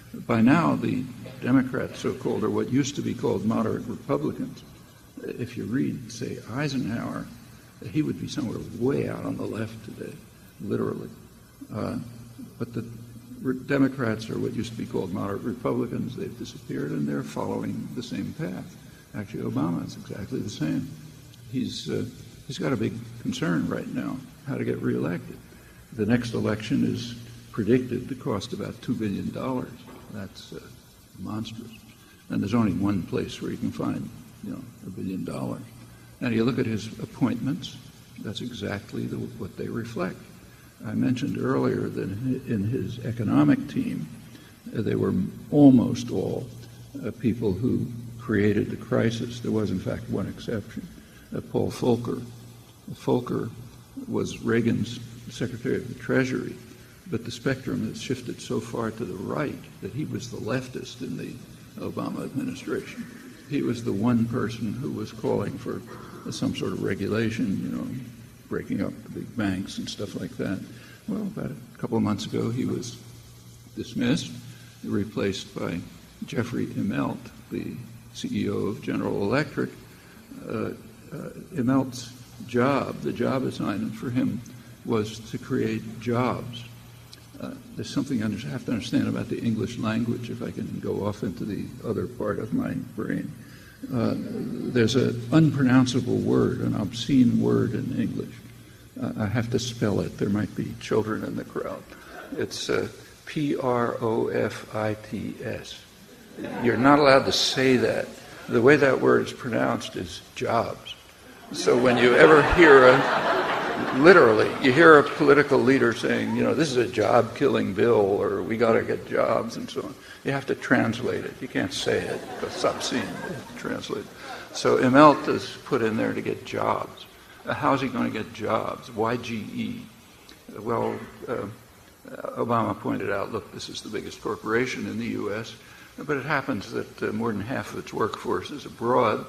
By now, the Democrats, so-called, or what used to be called moderate Republicans, if you read, say, Eisenhower, he would be somewhere way out on the left today, literally. Uh, but the re- Democrats are what used to be called moderate Republicans. They've disappeared, and they're following the same path. Actually, Obama is exactly the same. He's uh, he's got a big concern right now, how to get reelected. The next election is predicted to cost about two billion dollars. That's uh, monstrous. And there's only one place where you can find, you know, a billion dollars. And you look at his appointments, that's exactly the, what they reflect. I mentioned earlier that in his economic team, uh, they were almost all uh, people who created the crisis. There was, in fact, one exception, uh, Paul Volcker. Volcker was Reagan's Secretary of the Treasury, but the spectrum has shifted so far to the right that he was the leftist in the Obama administration. He was the one person who was calling for some sort of regulation, you know, breaking up the big banks and stuff like that. Well, about a couple of months ago, he was dismissed, replaced by Jeffrey Immelt, the C E O of General Electric. Uh, uh, Immelt's job, the job assignment for him, was to create jobs. Uh, there's something I have to understand about the English language, if I can go off into the other part of my brain. Uh, there's an unpronounceable word, an obscene word in English. Uh, I have to spell it. There might be children in the crowd. It's uh, P R O F I T S. You're not allowed to say that. The way that word is pronounced is jobs. So when you ever hear a, literally, you hear a political leader saying, you know, this is a job-killing bill, or we got to get jobs, and so on, you have to translate it. You can't say it, because it's obscene. You have to translate it. So Immelt is put in there to get jobs. Uh, how's he going to get jobs? Why G E? Well, uh, Obama pointed out, look, this is the biggest corporation in the U S, but it happens that uh, more than half of its workforce is abroad,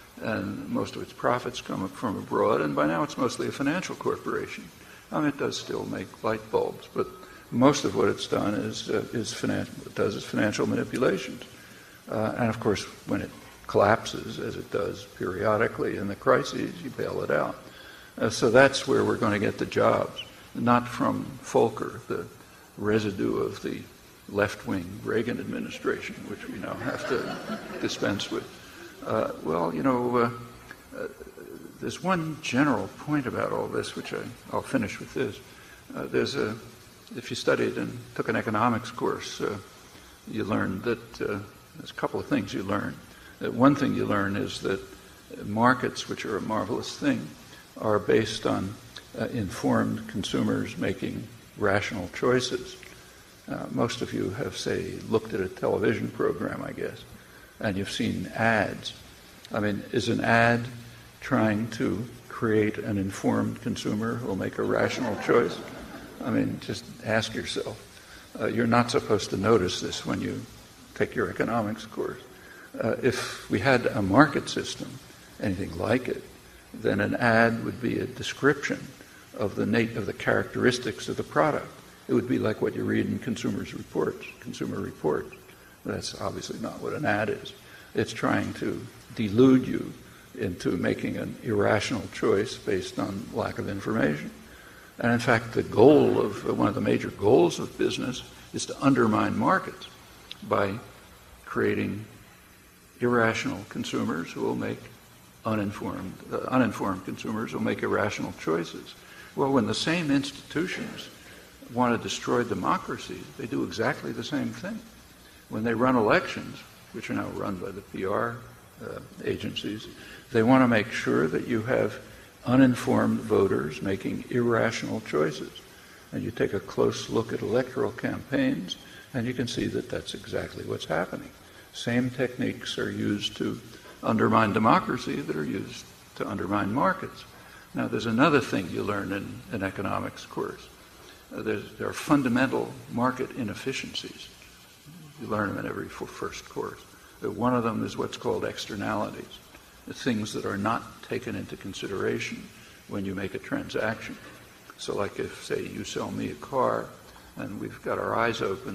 and most of its profits come from abroad, and by now it's mostly a financial corporation. I mean, it does still make light bulbs, but most of what it's done is uh, is financial. It does is financial manipulations, uh, and of course, when it collapses, as it does periodically in the crises, you bail it out. Uh, so that's where we're going to get the jobs, not from Volcker, the residue of the left-wing Reagan administration, which we now have to dispense with. Uh, well, you know, uh, uh, there's one general point about all this, which I, I'll finish with this. Uh, there's a, if you studied and took an economics course, uh, you learned that uh, there's a couple of things you learn. Uh, one thing you learn is that markets, which are a marvelous thing, are based on uh, informed consumers making rational choices. Uh, most of you have, say, looked at a television program, I guess, and you've seen ads. I mean, is an ad trying to create an informed consumer who will make a rational choice? I mean, just ask yourself. Uh, you're not supposed to notice this when you take your economics course. Uh, if we had a market system, anything like it, then an ad would be a description of the nat- of the characteristics of the product. It would be like what you read in consumers' reports, consumer reports. That's obviously not what an ad is. It's trying to delude you into making an irrational choice based on lack of information. And in fact, the goal of, one of the major goals of business is to undermine markets by creating irrational consumers who will make uninformed, uh, uninformed consumers who will make irrational choices. Well, when the same institutions want to destroy democracy, they do exactly the same thing. When they run elections, which are now run by the P R uh, agencies, they want to make sure that you have uninformed voters making irrational choices. And you take a close look at electoral campaigns, and you can see that that's exactly what's happening. Same techniques are used to undermine democracy that are used to undermine markets. Now, there's another thing you learn in an economics course. Uh, there are fundamental market inefficiencies. You learn them in every first course. Uh, one of them is what's called externalities, the things that are not taken into consideration when you make a transaction. So like if, say, you sell me a car and we've got our eyes open,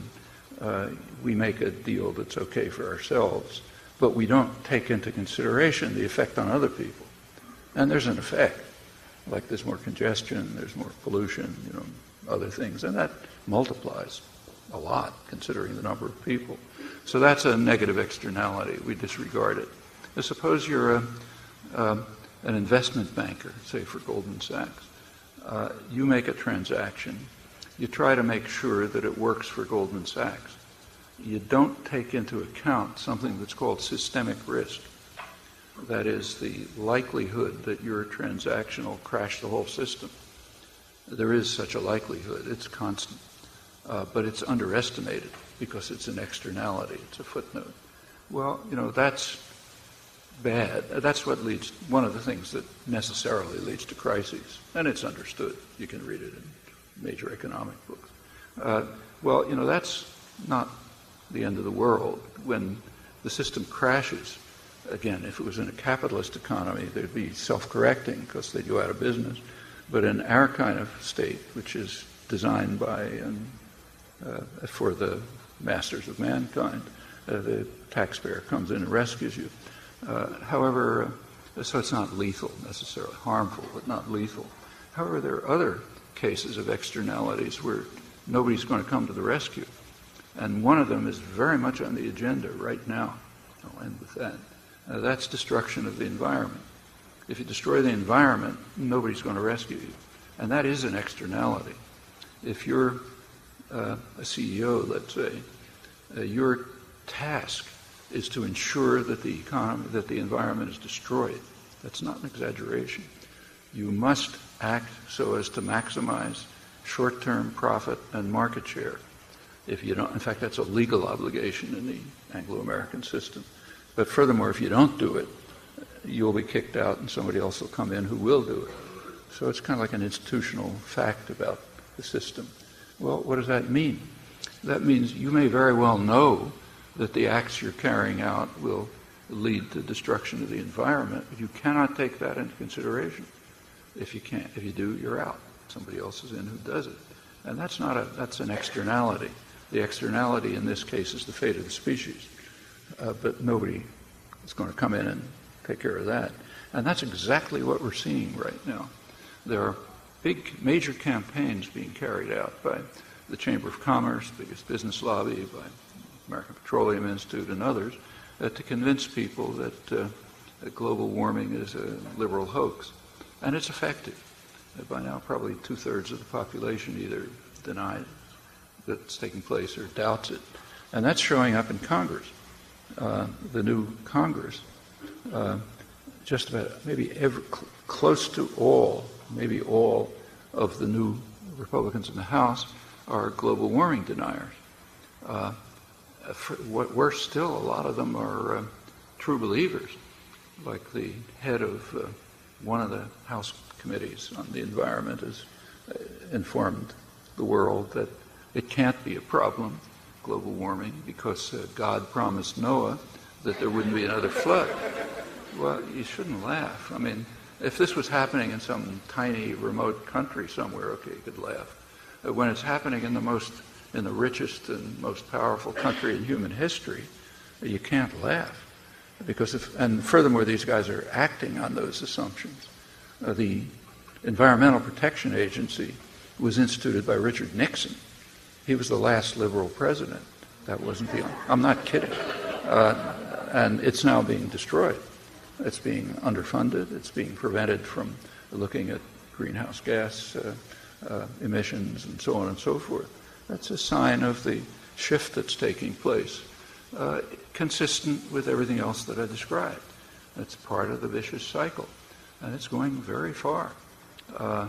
uh, we make a deal that's okay for ourselves, but we don't take into consideration the effect on other people. And there's an effect. Like there's more congestion, there's more pollution, you know, other things, and that multiplies a lot considering the number of people. So that's a negative externality. We disregard it. Now, suppose you're a, um, an investment banker, say for Goldman Sachs. Uh, you make a transaction. You try to make sure that it works for Goldman Sachs. You don't take into account something that's called systemic risk. That is the likelihood that your transaction will crash the whole system. There is such a likelihood. It's constant. Uh, but it's underestimated because it's an externality. It's a footnote. Well, you know, that's bad. That's what leads, one of the things that necessarily leads to crises. And it's understood. You can read it in major economic books. Uh, well, you know, that's not the end of the world. When the system crashes, again, if it was in a capitalist economy, they'd be self-correcting because they'd go out of business. But in our kind of state, which is designed by and uh, for the masters of mankind, uh, the taxpayer comes in and rescues you. Uh, however, uh, so it's not lethal necessarily, harmful, but not lethal. However, there are other cases of externalities where nobody's going to come to the rescue. And one of them is very much on the agenda right now. I'll end with that. Uh, that's destruction of the environment. If you destroy the environment, nobody's going to rescue you. And that is an externality. If you're uh, a C E O, let's say, uh, your task is to ensure that the economy, that the environment is destroyed. That's not an exaggeration. You must act so as to maximize short-term profit and market share. If you don't, in fact, that's a legal obligation in the Anglo-American system. But furthermore, if you don't do it, you'll be kicked out and somebody else will come in who will do it. So it's kind of like an institutional fact about the system. Well, what does that mean? That means you may very well know that the acts you're carrying out will lead to destruction of the environment, but you cannot take that into consideration. If you can't, if you do, you're out. Somebody else is in who does it. And that's not a, that's an externality. The externality in this case is the fate of the species. Uh, but nobody is going to come in and take care of that. And that's exactly what we're seeing right now. There are big, major campaigns being carried out by the Chamber of Commerce, biggest business lobby, by American Petroleum Institute and others, uh, to convince people that, uh, that global warming is a liberal hoax. And it's effective. Uh, by now, probably two-thirds of the population either denies that it's taking place or doubts it. And that's showing up in Congress. Uh, the new Congress, uh, just about maybe every, cl- close to all, maybe all of the new Republicans in the House are global warming deniers. Uh, for, what worse still, a lot of them are uh, true believers, like the head of uh, one of the House committees on the environment has uh, informed the world that it can't be a problem, global warming, because uh, God promised Noah that there wouldn't be another flood. Well, you shouldn't laugh. I mean, if this was happening in some tiny, remote country somewhere, okay, you could laugh. But when it's happening in the most, in the richest and most powerful country in human history, you can't laugh. Because if, and furthermore, these guys are acting on those assumptions. Uh, the Environmental Protection Agency was instituted by Richard Nixon. He was the last liberal president. That wasn't the, I'm not kidding. Uh, and it's now being destroyed. It's being underfunded. It's being prevented from looking at greenhouse gas uh, uh, emissions and so on and so forth. That's a sign of the shift that's taking place, uh, consistent with everything else that I described. That's part of the vicious cycle. And it's going very far. Uh,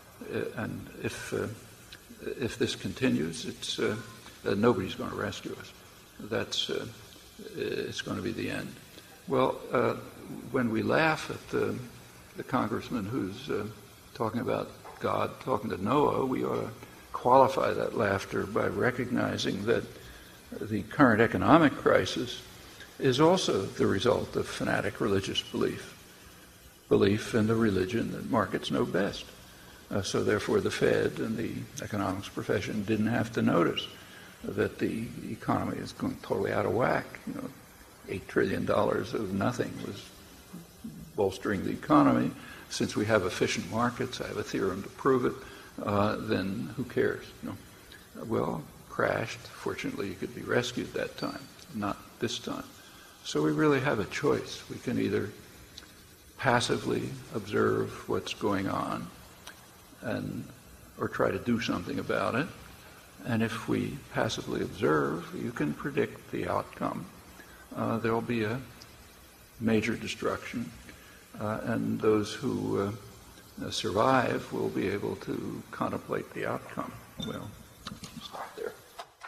and if uh, if this continues, it's uh, uh, nobody's going to rescue us. That's uh, it's going to be the end. Well, uh, when we laugh at the, the congressman who's uh, talking about God talking to Noah, we ought to qualify that laughter by recognizing that the current economic crisis is also the result of fanatic religious belief, belief in the religion that markets know best. Uh, so therefore the Fed and the economics profession didn't have to notice that the economy is going totally out of whack. You know, eight trillion dollars of nothing was bolstering the economy. Since we have efficient markets, I have a theorem to prove it, uh, then who cares? You know? Well, crashed. Fortunately, you could be rescued that time, not this time. So we really have a choice. We can either passively observe what's going on and or try to do something about it. And if we passively observe, you can predict the outcome. Uh, there will be a major destruction, uh, and those who uh, survive will be able to contemplate the outcome. Well, stop there.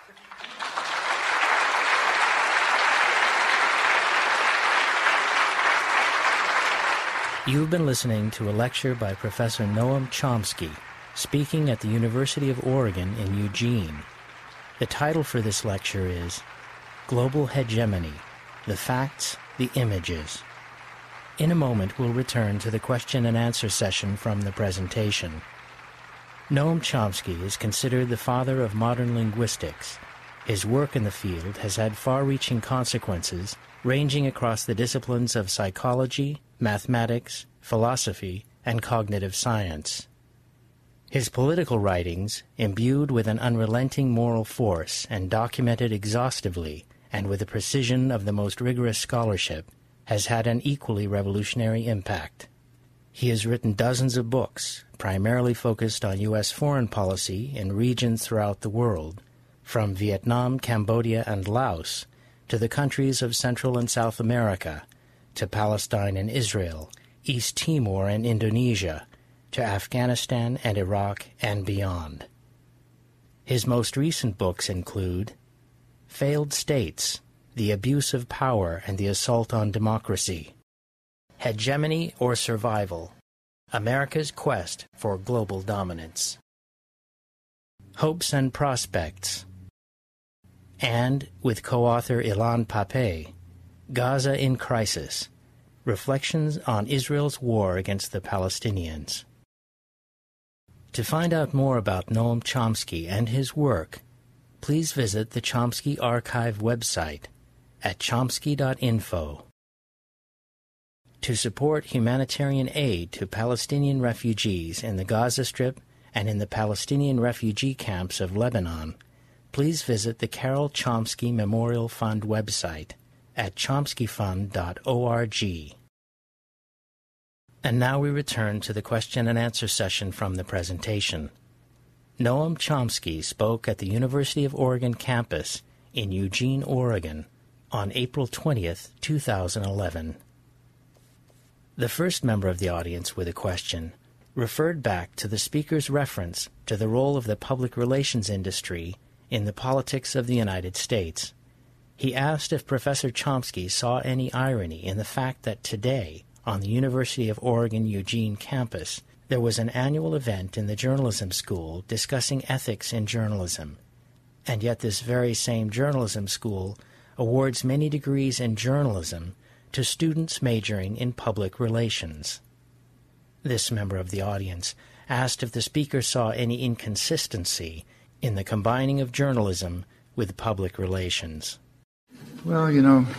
You've been listening to a lecture by Professor Noam Chomsky, speaking at the University of Oregon in Eugene. The title for this lecture is Global Hegemony, the Facts, the Images. In a moment, we'll return to the question and answer session from the presentation. Noam Chomsky is considered the father of modern linguistics. His work in the field has had far-reaching consequences, ranging across the disciplines of psychology, mathematics, philosophy, and cognitive science. His political writings, imbued with an unrelenting moral force and documented exhaustively and with the precision of the most rigorous scholarship, has had an equally revolutionary impact. He has written dozens of books, primarily focused on U S foreign policy in regions throughout the world, from Vietnam, Cambodia, and Laos to the countries of Central and South America, to Palestine and Israel, East Timor and Indonesia, to Afghanistan and Iraq and beyond. His most recent books include Failed States, The Abuse of Power and the Assault on Democracy, Hegemony or Survival, America's Quest for Global Dominance, Hopes and Prospects, and, with co-author Ilan Pappé, Gaza in Crisis, Reflections on Israel's War Against the Palestinians. To find out more about Noam Chomsky and his work, please visit the Chomsky Archive website at chomsky dot info. To support humanitarian aid to Palestinian refugees in the Gaza Strip and in the Palestinian refugee camps of Lebanon, please visit the Carol Chomsky Memorial Fund website at chomsky fund dot org. And now we return to the question and answer session from the presentation. Noam Chomsky spoke at the University of Oregon campus in Eugene, Oregon, on April twentieth, two thousand eleven. The first member of the audience with a question referred back to the speaker's reference to the role of the public relations industry in the politics of the United States. He asked if Professor Chomsky saw any irony in the fact that today, on the University of Oregon Eugene campus, there was an annual event in the journalism school discussing ethics in journalism, and yet this very same journalism school awards many degrees in journalism to students majoring in public relations. This member of the audience asked if the speaker saw any inconsistency in the combining of journalism with public relations. Well, you know,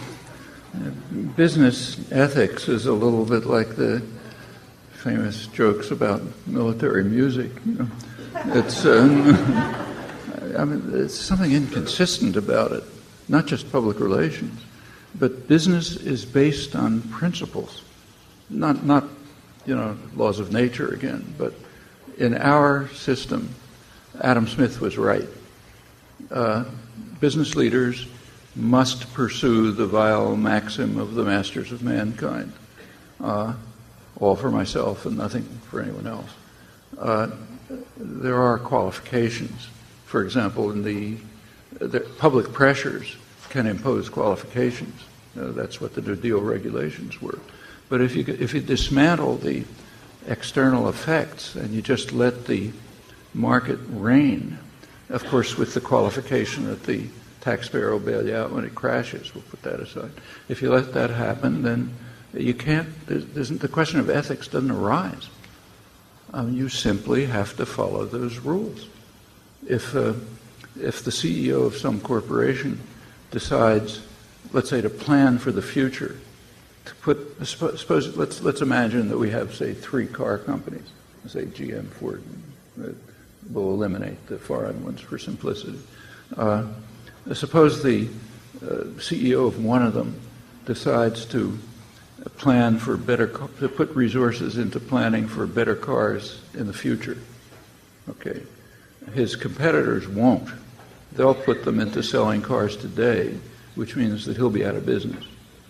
business ethics is a little bit like the famous jokes about military music. You know, it's uh, I mean, there's something inconsistent about it. Not just public relations, but business is based on principles, not not you know laws of nature again, but in our system, Adam Smith was right. Uh, business leaders must pursue the vile maxim of the masters of mankind, uh, all for myself and nothing for anyone else. Uh, there are qualifications. For example, in the, the public pressures can impose qualifications. Uh, that's what the New Deal regulations were. But if you if you dismantle the external effects and you just let the market reign, of course, with the qualification that the taxpayer will bail you out when it crashes. We'll put that aside. If you let that happen, then you can't, there's, there's, the question of ethics doesn't arise. Um, you simply have to follow those rules. If uh, if the C E O of some corporation decides, let's say, to plan for the future, to put, suppose, let's, let's imagine that we have, say, three car companies, say G M, Ford, and, uh, we'll eliminate the foreign ones for simplicity. Uh, suppose the uh, C E O of one of them decides to plan for better, to put resources into planning for better cars in the future. Okay. His competitors won't. They'll put them into selling cars today, which means that he'll be out of business.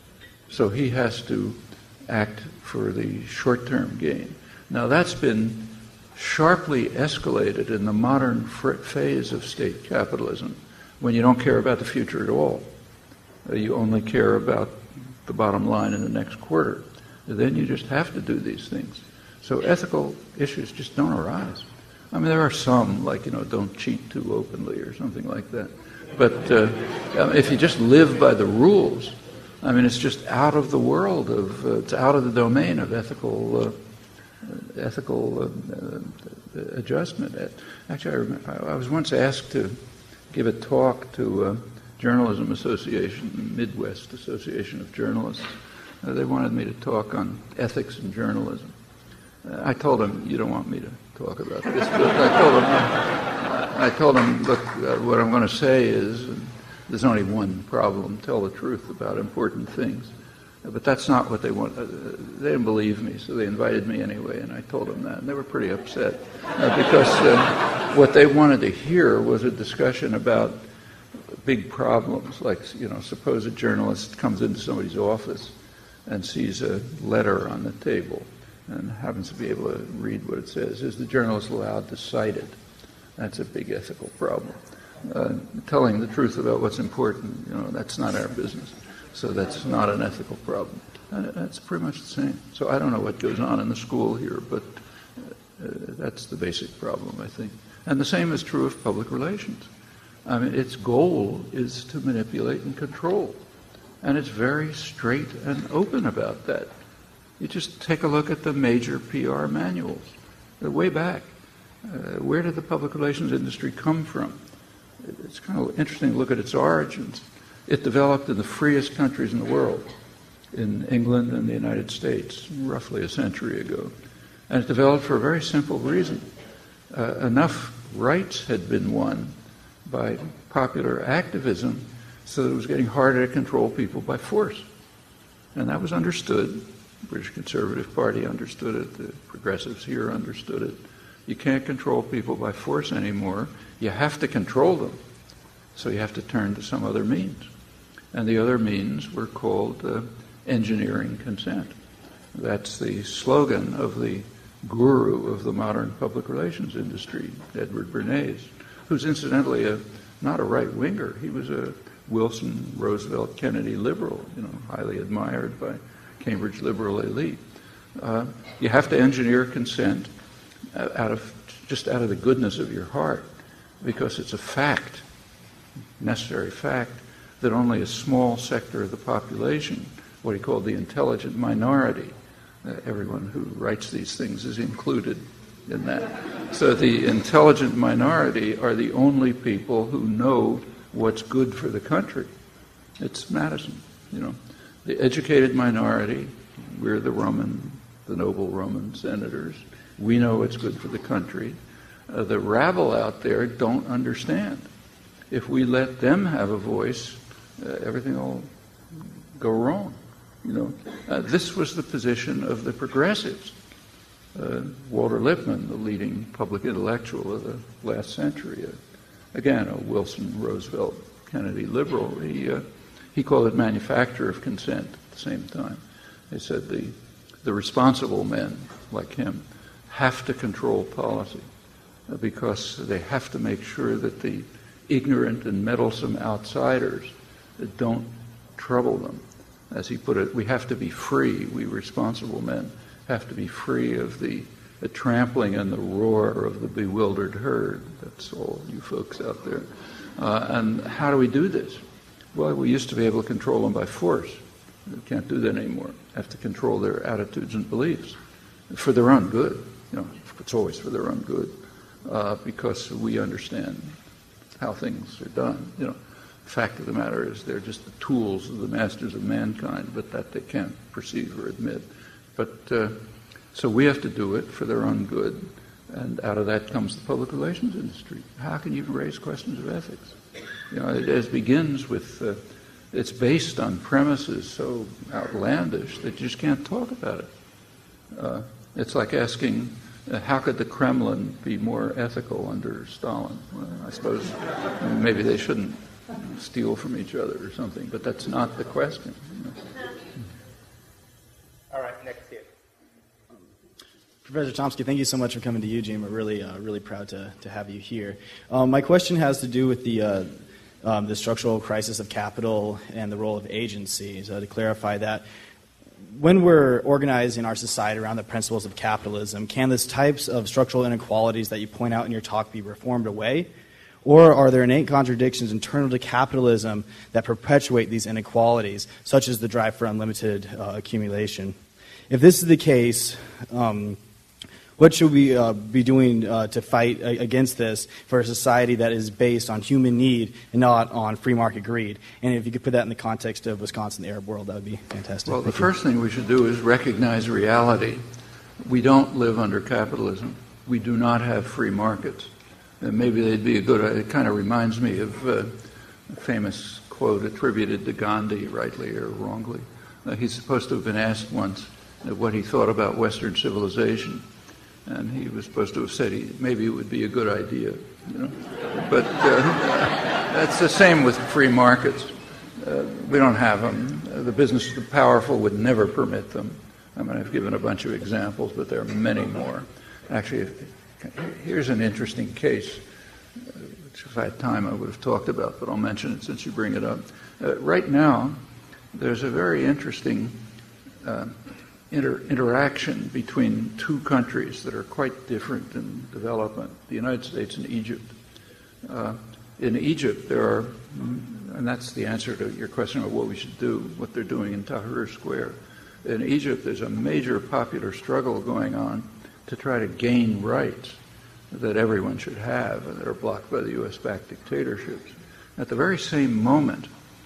So he has to act for the short-term gain. Now that's been sharply escalated in the modern phase of state capitalism, when you don't care about the future at all. Uh, you only care about the bottom line in the next quarter. Then you just have to do these things. So ethical issues just don't arise. I mean, there are some, like, you know, don't cheat too openly or something like that. But uh, if you just live by the rules, I mean, it's just out of the world of, uh, it's out of the domain of ethical uh, ethical uh, uh, adjustment. Actually, I, remember, I was once asked to give a talk to uh, Journalism Association, Midwest Association of Journalists. Uh, they wanted me to talk on ethics in journalism. Uh, I told them, you don't want me to talk about this. But I told them, uh, I told them, look, uh, what I'm going to say is, uh, there's only one problem: tell the truth about important things. Uh, but that's not what they want. Uh, they didn't believe me, so they invited me anyway, and I told them that, and they were pretty upset uh, because uh, what they wanted to hear was a discussion about big problems, like, you know, suppose a journalist comes into somebody's office and sees a letter on the table and happens to be able to read what it says. Is the journalist allowed to cite it? That's a big ethical problem. Uh, telling the truth about what's important, you know, that's not our business. So that's not an ethical problem. And that's pretty much the same. So I don't know what goes on in the school here, but uh, that's the basic problem, I think. And the same is true of public relations. I mean, its goal is to manipulate and control. And it's very straight and open about that. You just take a look at the major P R manuals. They're way back. Uh, where did the public relations industry come from? It's kind of interesting to look at its origins. It developed in the freest countries in the world, in England and the United States, roughly a century ago. And it developed for a very simple reason. Uh, enough rights had been won by popular activism so that it was getting harder to control people by force. And that was understood. The British Conservative Party understood it. The progressives here understood it. You can't control people by force anymore. You have to control them. So you have to turn to some other means. And the other means were called uh, engineering consent. That's the slogan of the guru of the modern public relations industry, Edward Bernays, who's incidentally a, not a right-winger. He was a Wilson, Roosevelt, Kennedy liberal, you know, highly admired by Cambridge liberal elite. Uh, you have to engineer consent out of just out of the goodness of your heart, because it's a fact, necessary fact, that only a small sector of the population, what he called the intelligent minority, uh, everyone who writes these things is included in that. So the intelligent minority are the only people who know what's good for the country. It's Madison, you know. The educated minority, we're the Roman, the noble Roman senators. We know what's good for the country. Uh, the rabble out there don't understand. If we let them have a voice, uh, everything will go wrong. You know, uh, this was the position of the progressives. Uh, Walter Lippmann, the leading public intellectual of the last century, uh, again, a Wilson, Roosevelt, Kennedy liberal, he, uh, he called it manufacture of consent at the same time. They said the, the responsible men, like him, have to control policy uh, because they have to make sure that the ignorant and meddlesome outsiders uh, don't trouble them. As he put it, we have to be free, we responsible men have to be free of the, the trampling and the roar of the bewildered herd. That's all you folks out there. Uh, and how do we do this? Well, we used to be able to control them by force. We can't do that anymore. Have to control their attitudes and beliefs for their own good. You know, it's always for their own good, uh, because we understand how things are done. You know, the fact of the matter is they're just the tools of the masters of mankind, but that they can't perceive or admit. But uh, so we have to do it for their own good, and out of that comes the public relations industry. How can you raise questions of ethics? You know, it, it begins with, uh, it's based on premises so outlandish that you just can't talk about it. Uh, it's like asking, uh, how could the Kremlin be more ethical under Stalin? Well, I suppose maybe they shouldn't steal from each other or something, but that's not the question. You know? All right, next here. Professor Chomsky, thank you so much for coming to Eugene. We're really, uh, really proud to, to have you here. Um, my question has to do with the uh, um, the structural crisis of capital and the role of agency. So to clarify that, when we're organizing our society around the principles of capitalism, can these types of structural inequalities that you point out in your talk be reformed away? Or are there innate contradictions internal to capitalism that perpetuate these inequalities, such as the drive for unlimited uh, accumulation? If this is the case, um, what should we uh, be doing uh, to fight against this for a society that is based on human need and not on free market greed? And if you could put that in the context of Wisconsin, the Arab world, that would be fantastic. Well, the Thank first you. thing we should do is recognize reality. We don't live under capitalism. We do not have free markets. And maybe they'd be a good, it kind of reminds me of uh, a famous quote attributed to Gandhi, rightly or wrongly. Uh, he's supposed to have been asked once uh, what he thought about Western civilization. And he was supposed to have said he, maybe it would be a good idea, you know. But uh, that's the same with free markets. Uh, we don't have them. Uh, the business of the powerful would never permit them. I mean, I've given a bunch of examples, but there are many more. Actually, if, here's an interesting case, uh, which if I had time I would have talked about, but I'll mention it since you bring it up. Uh, right now, there's a very interesting uh, Inter- interaction between two countries that are quite different in development, the United States and Egypt. Uh, in Egypt, there are, and that's the answer to your question about what we should do, what they're doing in Tahrir Square. In Egypt, there's a major popular struggle going on to try to gain rights that everyone should have and that are blocked by the U S-backed dictatorships. At the very same moment,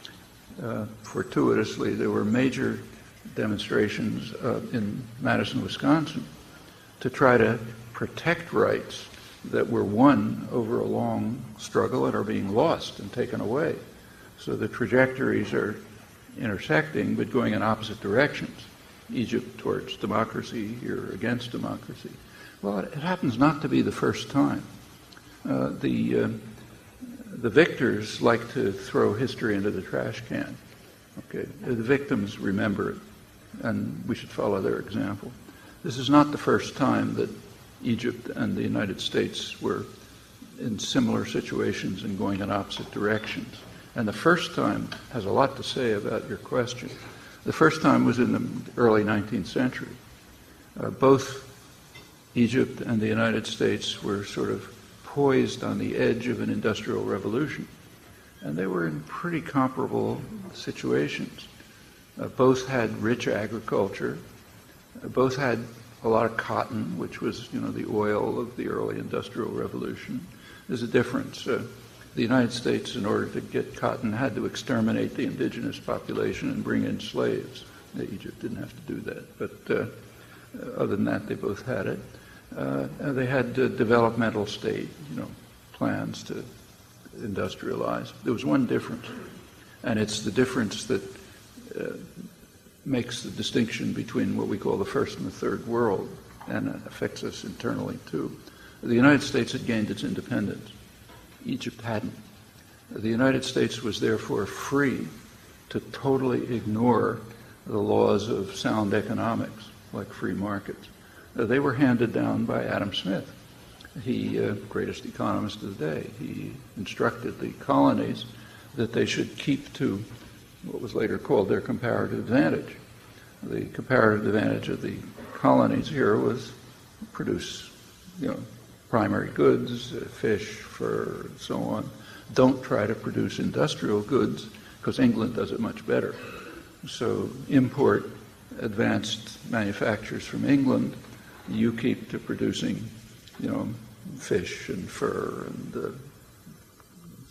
uh, fortuitously, there were major demonstrations uh, in Madison, Wisconsin, to try to protect rights that were won over a long struggle and are being lost and taken away. So the trajectories are intersecting but going in opposite directions. Egypt towards democracy, here against democracy. Well, it, it happens not to be the first time. Uh, the, uh, the victors like to throw history into the trash can. Okay, the victims remember it, and we should follow their example. This is not the first time that Egypt and the United States were in similar situations and going in opposite directions. And the first time has a lot to say about your question. The first time was in the early nineteenth century. Uh, both Egypt and the United States were sort of poised on the edge of an industrial revolution. And they were in pretty comparable situations. Uh, both had rich agriculture. Uh, both had a lot of cotton, which was, you know, the oil of the early industrial revolution. There's a difference. Uh, the United States, in order to get cotton, had to exterminate the indigenous population and bring in slaves. Uh, Egypt didn't have to do that. But uh, other than that, they both had it. Uh, they had uh, developmental state, you know, plans to industrialize. There was one difference, and it's the difference that uh, makes the distinction between what we call the first and the third world, and uh, affects us internally too. The United States had gained its independence. Egypt hadn't. The United States was therefore free to totally ignore the laws of sound economics, like free markets. Uh, they were handed down by Adam Smith. He, uh, greatest economist of the day, he instructed the colonies that they should keep to what was later called their comparative advantage. The comparative advantage of the colonies here was produce, you know, primary goods, uh, fish, fur, and so on. Don't try to produce industrial goods, because England does it much better. So import advanced manufactures from England. You keep to producing, you know, fish and fur and uh,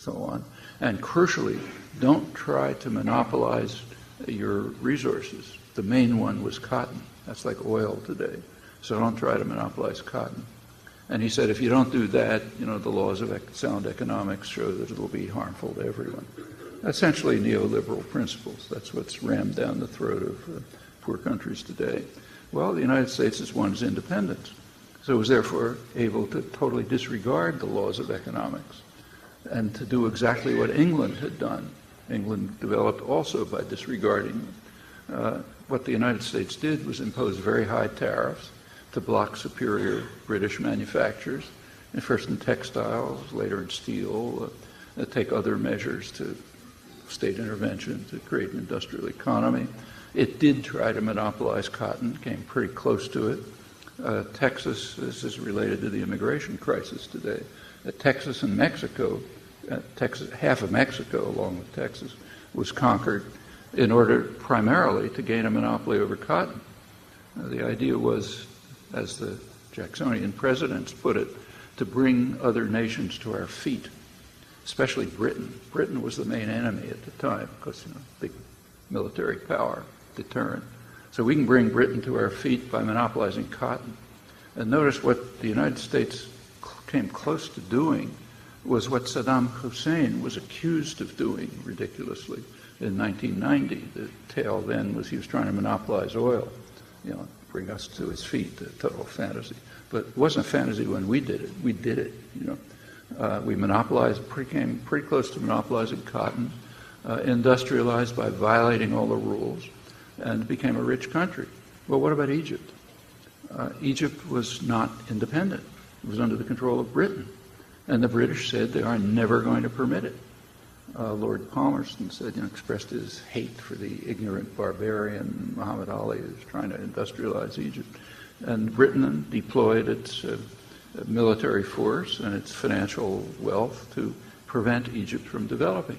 so on. And crucially, don't try to monopolize your resources. The main one was cotton. That's like oil today. So don't try to monopolize cotton. And he said, if you don't do that, you know, the laws of sound economics show that it'll be harmful to everyone. Essentially neoliberal principles. That's what's rammed down the throat of uh, poor countries today. Well, the United States has won its independence. So it was therefore able to totally disregard the laws of economics and to do exactly what England had done. England developed also by disregarding them. Uh, what the United States did was impose very high tariffs to block superior British manufacturers, and first in textiles, later in steel, uh, take other measures to state intervention to create an industrial economy. It did try to monopolize cotton, came pretty close to it. Uh, Texas, this is related to the immigration crisis today. Uh, Texas and Mexico, uh, Texas, half of Mexico along with Texas, was conquered in order primarily to gain a monopoly over cotton. Uh, the idea was, as the Jacksonian presidents put it, to bring other nations to our feet, especially Britain. Britain was the main enemy at the time because, you know, big military power, deterrent. So we can bring Britain to our feet by monopolizing cotton. And notice what the United States came close to doing was what Saddam Hussein was accused of doing ridiculously in nineteen ninety. The tale then was he was trying to monopolize oil, you know, bring us to his feet, a total fantasy. But it wasn't a fantasy when we did it. We did it, you know. Uh, we monopolized, came pretty close to monopolizing cotton, uh, industrialized by violating all the rules, and became a rich country. Well, what about Egypt? Uh, Egypt was not independent. It was under the control of Britain. And the British said they are never going to permit it. Uh, Lord Palmerston said, you know, expressed his hate for the ignorant barbarian Muhammad Ali who's trying to industrialize Egypt. And Britain deployed its uh, military force and its financial wealth to prevent Egypt from developing.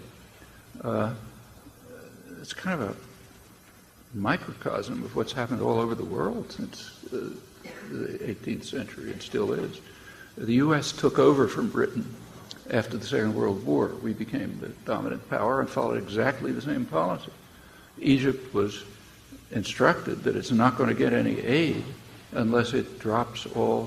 Uh, it's kind of a microcosm of what's happened all over the world since uh, the eighteenth century, and still is. The U S took over from Britain after the Second World War. We became the dominant power and followed exactly the same policy. Egypt was instructed that it's not going to get any aid unless it drops all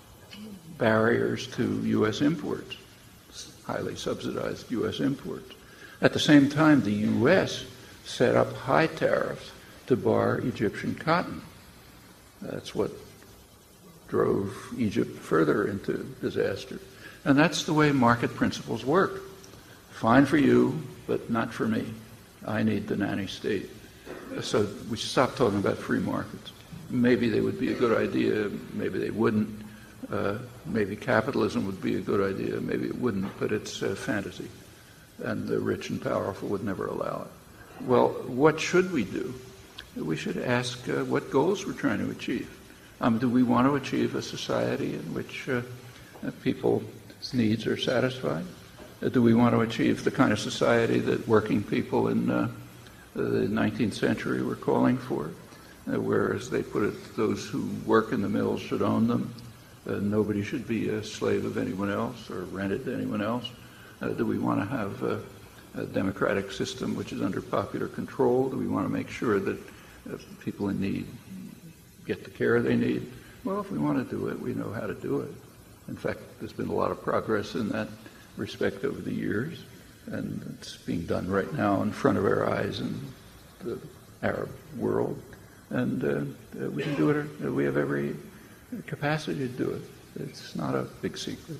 barriers to U S imports, highly subsidized U S imports. At the same time, the U S set up high tariffs to bar Egyptian cotton. That's what drove Egypt further into disaster. And that's the way market principles work. Fine for you, but not for me. I need the nanny state. So we should stop talking about free markets. Maybe they would be a good idea, maybe they wouldn't. Uh, maybe capitalism would be a good idea, maybe it wouldn't, but it's a fantasy. And the rich and powerful would never allow it. Well, what should we do? We should ask uh, what goals we're trying to achieve. Um, do we want to achieve a society in which uh, people's needs are satisfied? Uh, do we want to achieve the kind of society that working people in uh, the nineteenth century were calling for? Uh, whereas they put it, those who work in the mills should own them. Uh, nobody should be a slave of anyone else or rented to anyone else. Uh, do we want to have a, a democratic system which is under popular control? Do we want to make sure that uh, people in need get the care they need? Well, if we want to do it, we know how to do it. In fact, there's been a lot of progress in that respect over the years, and it's being done right now in front of our eyes in the Arab world. And uh, we can do it. We have every capacity to do it. It's not a big secret.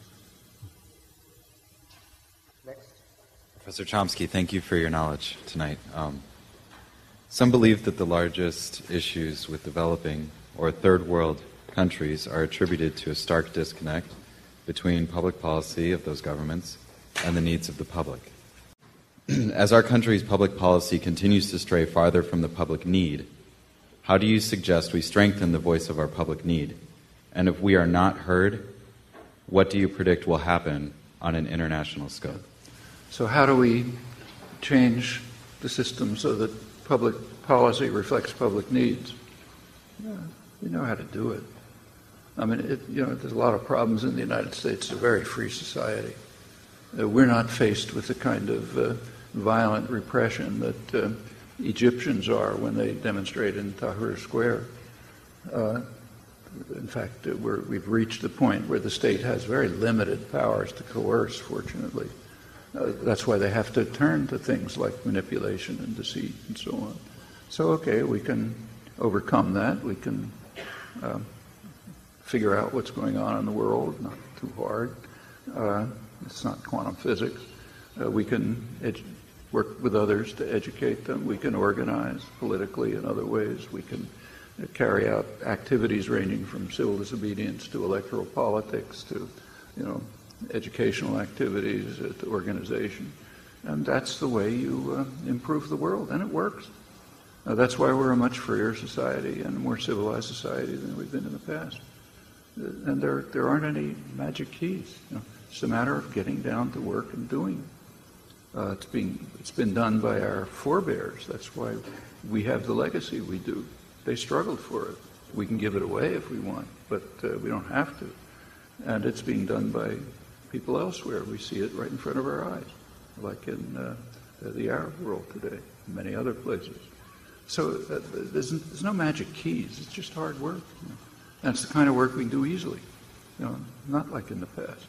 Next. Professor Chomsky, thank you for your knowledge tonight. Um, some believe that the largest issues with developing or third world countries are attributed to a stark disconnect between public policy of those governments and the needs of the public. As our country's public policy continues to stray farther from the public need, how do you suggest we strengthen the voice of our public need? And if we are not heard, what do you predict will happen on an international scope? So how do we change the system so that public policy reflects public needs? Yeah, we know how to do it. I mean, it, you know, there's a lot of problems in the United States. It's a very free society. Uh, we're not faced with the kind of uh, violent repression that uh, Egyptians are when they demonstrate in Tahrir Square. Uh, in fact, uh, we're, we've reached the point where the state has very limited powers to coerce, fortunately. Uh, that's why they have to turn to things like manipulation and deceit and so on. So, okay, we can overcome that. We can uh, figure out what's going on in the world, not too hard. Uh, it's not quantum physics. Uh, we can edu- work with others to educate them. We can organize politically in other ways. We can uh, carry out activities ranging from civil disobedience to electoral politics to, you know, educational activities, uh, to organization. And that's the way you uh, improve the world, and it works. Uh, that's why we're a much freer society and a more civilized society than we've been in the past. Uh, and there there aren't any magic keys. You know, it's a matter of getting down to work and doing it. Uh, it's being it's been done by our forebears. That's why we have the legacy we do. They struggled for it. We can give it away if we want, but uh, we don't have to. And it's being done by people elsewhere. We see it right in front of our eyes, like in uh, the Arab world today, and many other places. So uh, there's, there's no magic keys. It's just hard work. You know? And it's the kind of work we can do easily, you know, not like in the past.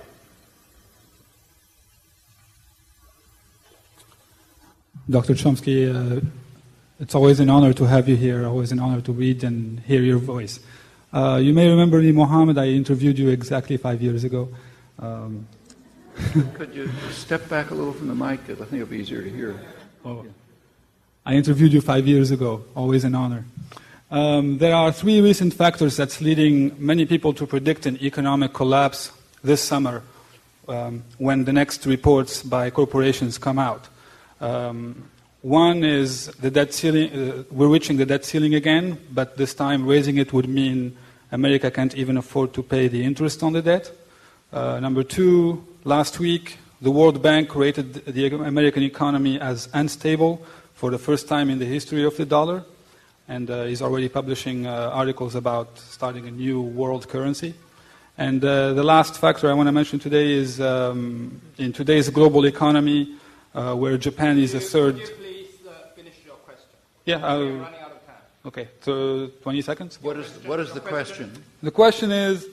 Doctor Chomsky, uh, it's always an honor to have you here, always an honor to read and hear your voice. Uh, you may remember me, Mohammed, I interviewed you exactly five years ago. Um, Could you step back a little from the mic? I think it'll be easier to hear. Oh. I interviewed you five years ago, always an honor. Um, there are three recent factors that's leading many people to predict an economic collapse this summer um, when the next reports by corporations come out. Um, one is the debt ceiling. Uh, we're reaching the debt ceiling again, but this time raising it would mean America can't even afford to pay the interest on the debt. Uh, number two, last week, the World Bank rated the American economy as unstable for the first time in the history of the dollar, and uh, is already publishing uh, articles about starting a new world currency. And uh, the last factor I want to mention today is um, in today's global economy, uh, where Japan is a third... Could you please uh, finish your question? Yeah, I'll... We're running out of time. Okay, so twenty seconds? What is, what is the question? The question is,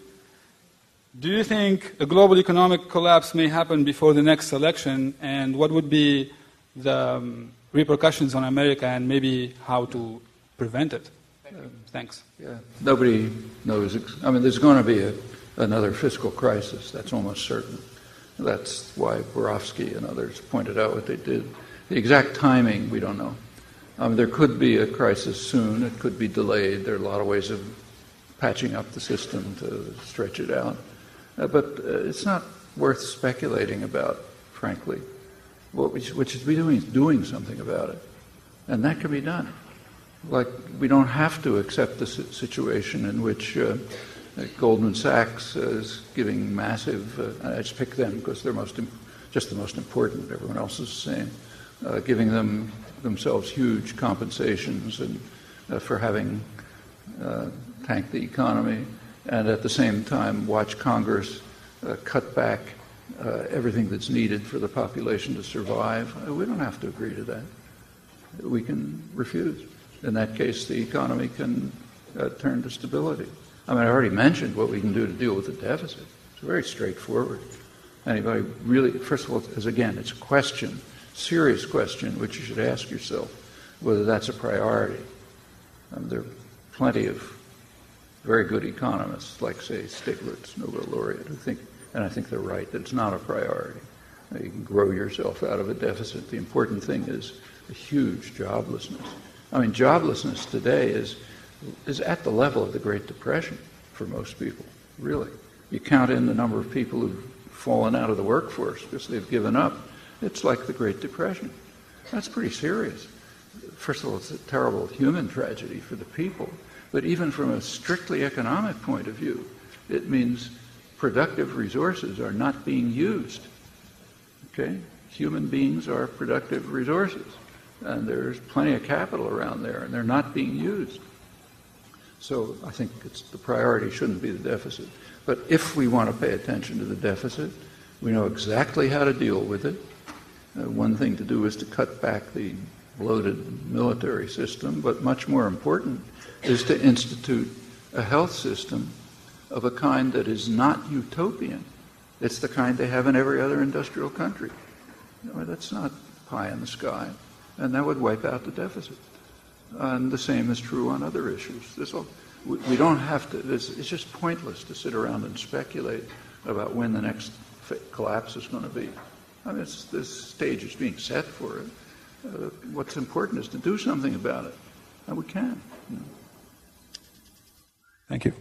do you think a global economic collapse may happen before the next election, and what would be the um, repercussions on America and maybe how to prevent it? Thank you. Um, thanks. Yeah, nobody knows. Ex- I mean, there's going to be a, another fiscal crisis. That's almost certain. That's why Borofsky and others pointed out what they did. The exact timing, we don't know. I mean, there could be a crisis soon. It could be delayed. There are a lot of ways of patching up the system to stretch it out. Uh, but uh, it's not worth speculating about, frankly. What we should, what should be doing is doing something about it. And that can be done. Like, we don't have to accept the situation in which uh, Goldman Sachs is giving massive, uh, I just pick them because they're most, just the most important, everyone else is the same, uh, giving them themselves huge compensations and uh, for having uh, tanked the economy, and at the same time watch Congress uh, cut back uh, everything that's needed for the population to survive. Uh, we don't have to agree to that. We can refuse. In that case, the economy can uh, turn to stability. I mean, I already mentioned what we can do to deal with the deficit. It's very straightforward. Anybody really, first of all, as again, it's a question, serious question, which you should ask yourself whether that's a priority. Um, there are plenty of very good economists, like, say, Stiglitz, Nobel laureate, who think, and I think they're right, that it's not a priority. You can grow yourself out of a deficit. The important thing is a huge joblessness. I mean, joblessness today is is at the level of the Great Depression for most people, really. You count in the number of people who've fallen out of the workforce because they've given up, it's like the Great Depression. That's pretty serious. First of all, it's a terrible human tragedy for the people, but even from a strictly economic point of view, it means productive resources are not being used. Okay? Human beings are productive resources, and there's plenty of capital around there, and they're not being used. So I think it's, the priority shouldn't be the deficit. But if we want to pay attention to the deficit, We know exactly how to deal with it. Uh, one thing to do is to cut back the bloated military system, but much more important is to institute a health system of a kind that is not utopian. It's the kind they have in every other industrial country. You know, that's not pie in the sky, and that would wipe out the deficit. And the same is true on other issues. This all, we, we don't have to, it's, it's just pointless to sit around and speculate about when the next collapse is going to be. I mean, it's, this stage is being set for it. Uh, what's important is to do something about it, and we can. You know. Thank you.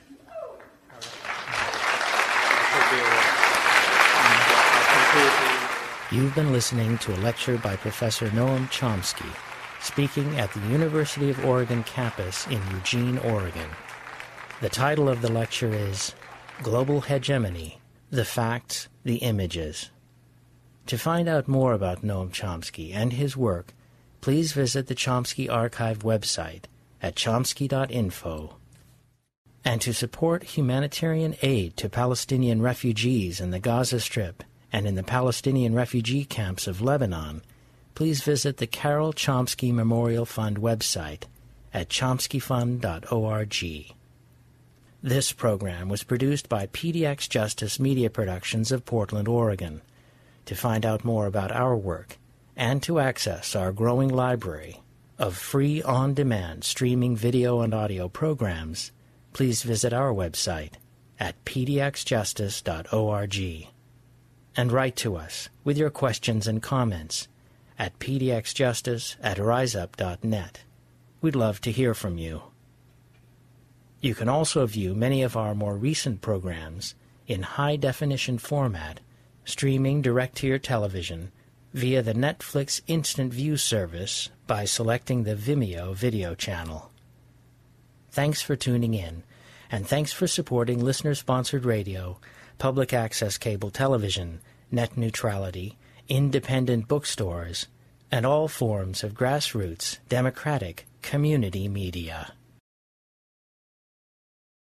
You've been listening to a lecture by Professor Noam Chomsky, speaking at the University of Oregon campus in Eugene, Oregon. The title of the lecture is Global Hegemony, The Facts, the Images. To find out more about Noam Chomsky and his work, please visit the Chomsky Archive website at chomsky dot info. And to support humanitarian aid to Palestinian refugees in the Gaza Strip and in the Palestinian refugee camps of Lebanon, please visit the Carol Chomsky Memorial Fund website at chomsky fund dot org. This program was produced by P D X Justice Media Productions of Portland, Oregon. To find out more about our work and to access our growing library of free on-demand streaming video and audio programs, please visit our website at p d x justice dot org. And write to us with your questions and comments at p d x justice at riseup dot net. We'd love to hear from you. You can also view many of our more recent programs in high-definition format, streaming direct to your television via the Netflix Instant View service by selecting the Vimeo video channel. Thanks for tuning in, and thanks for supporting listener-sponsored radio, public access cable television, net neutrality, independent bookstores, and all forms of grassroots, democratic, community media.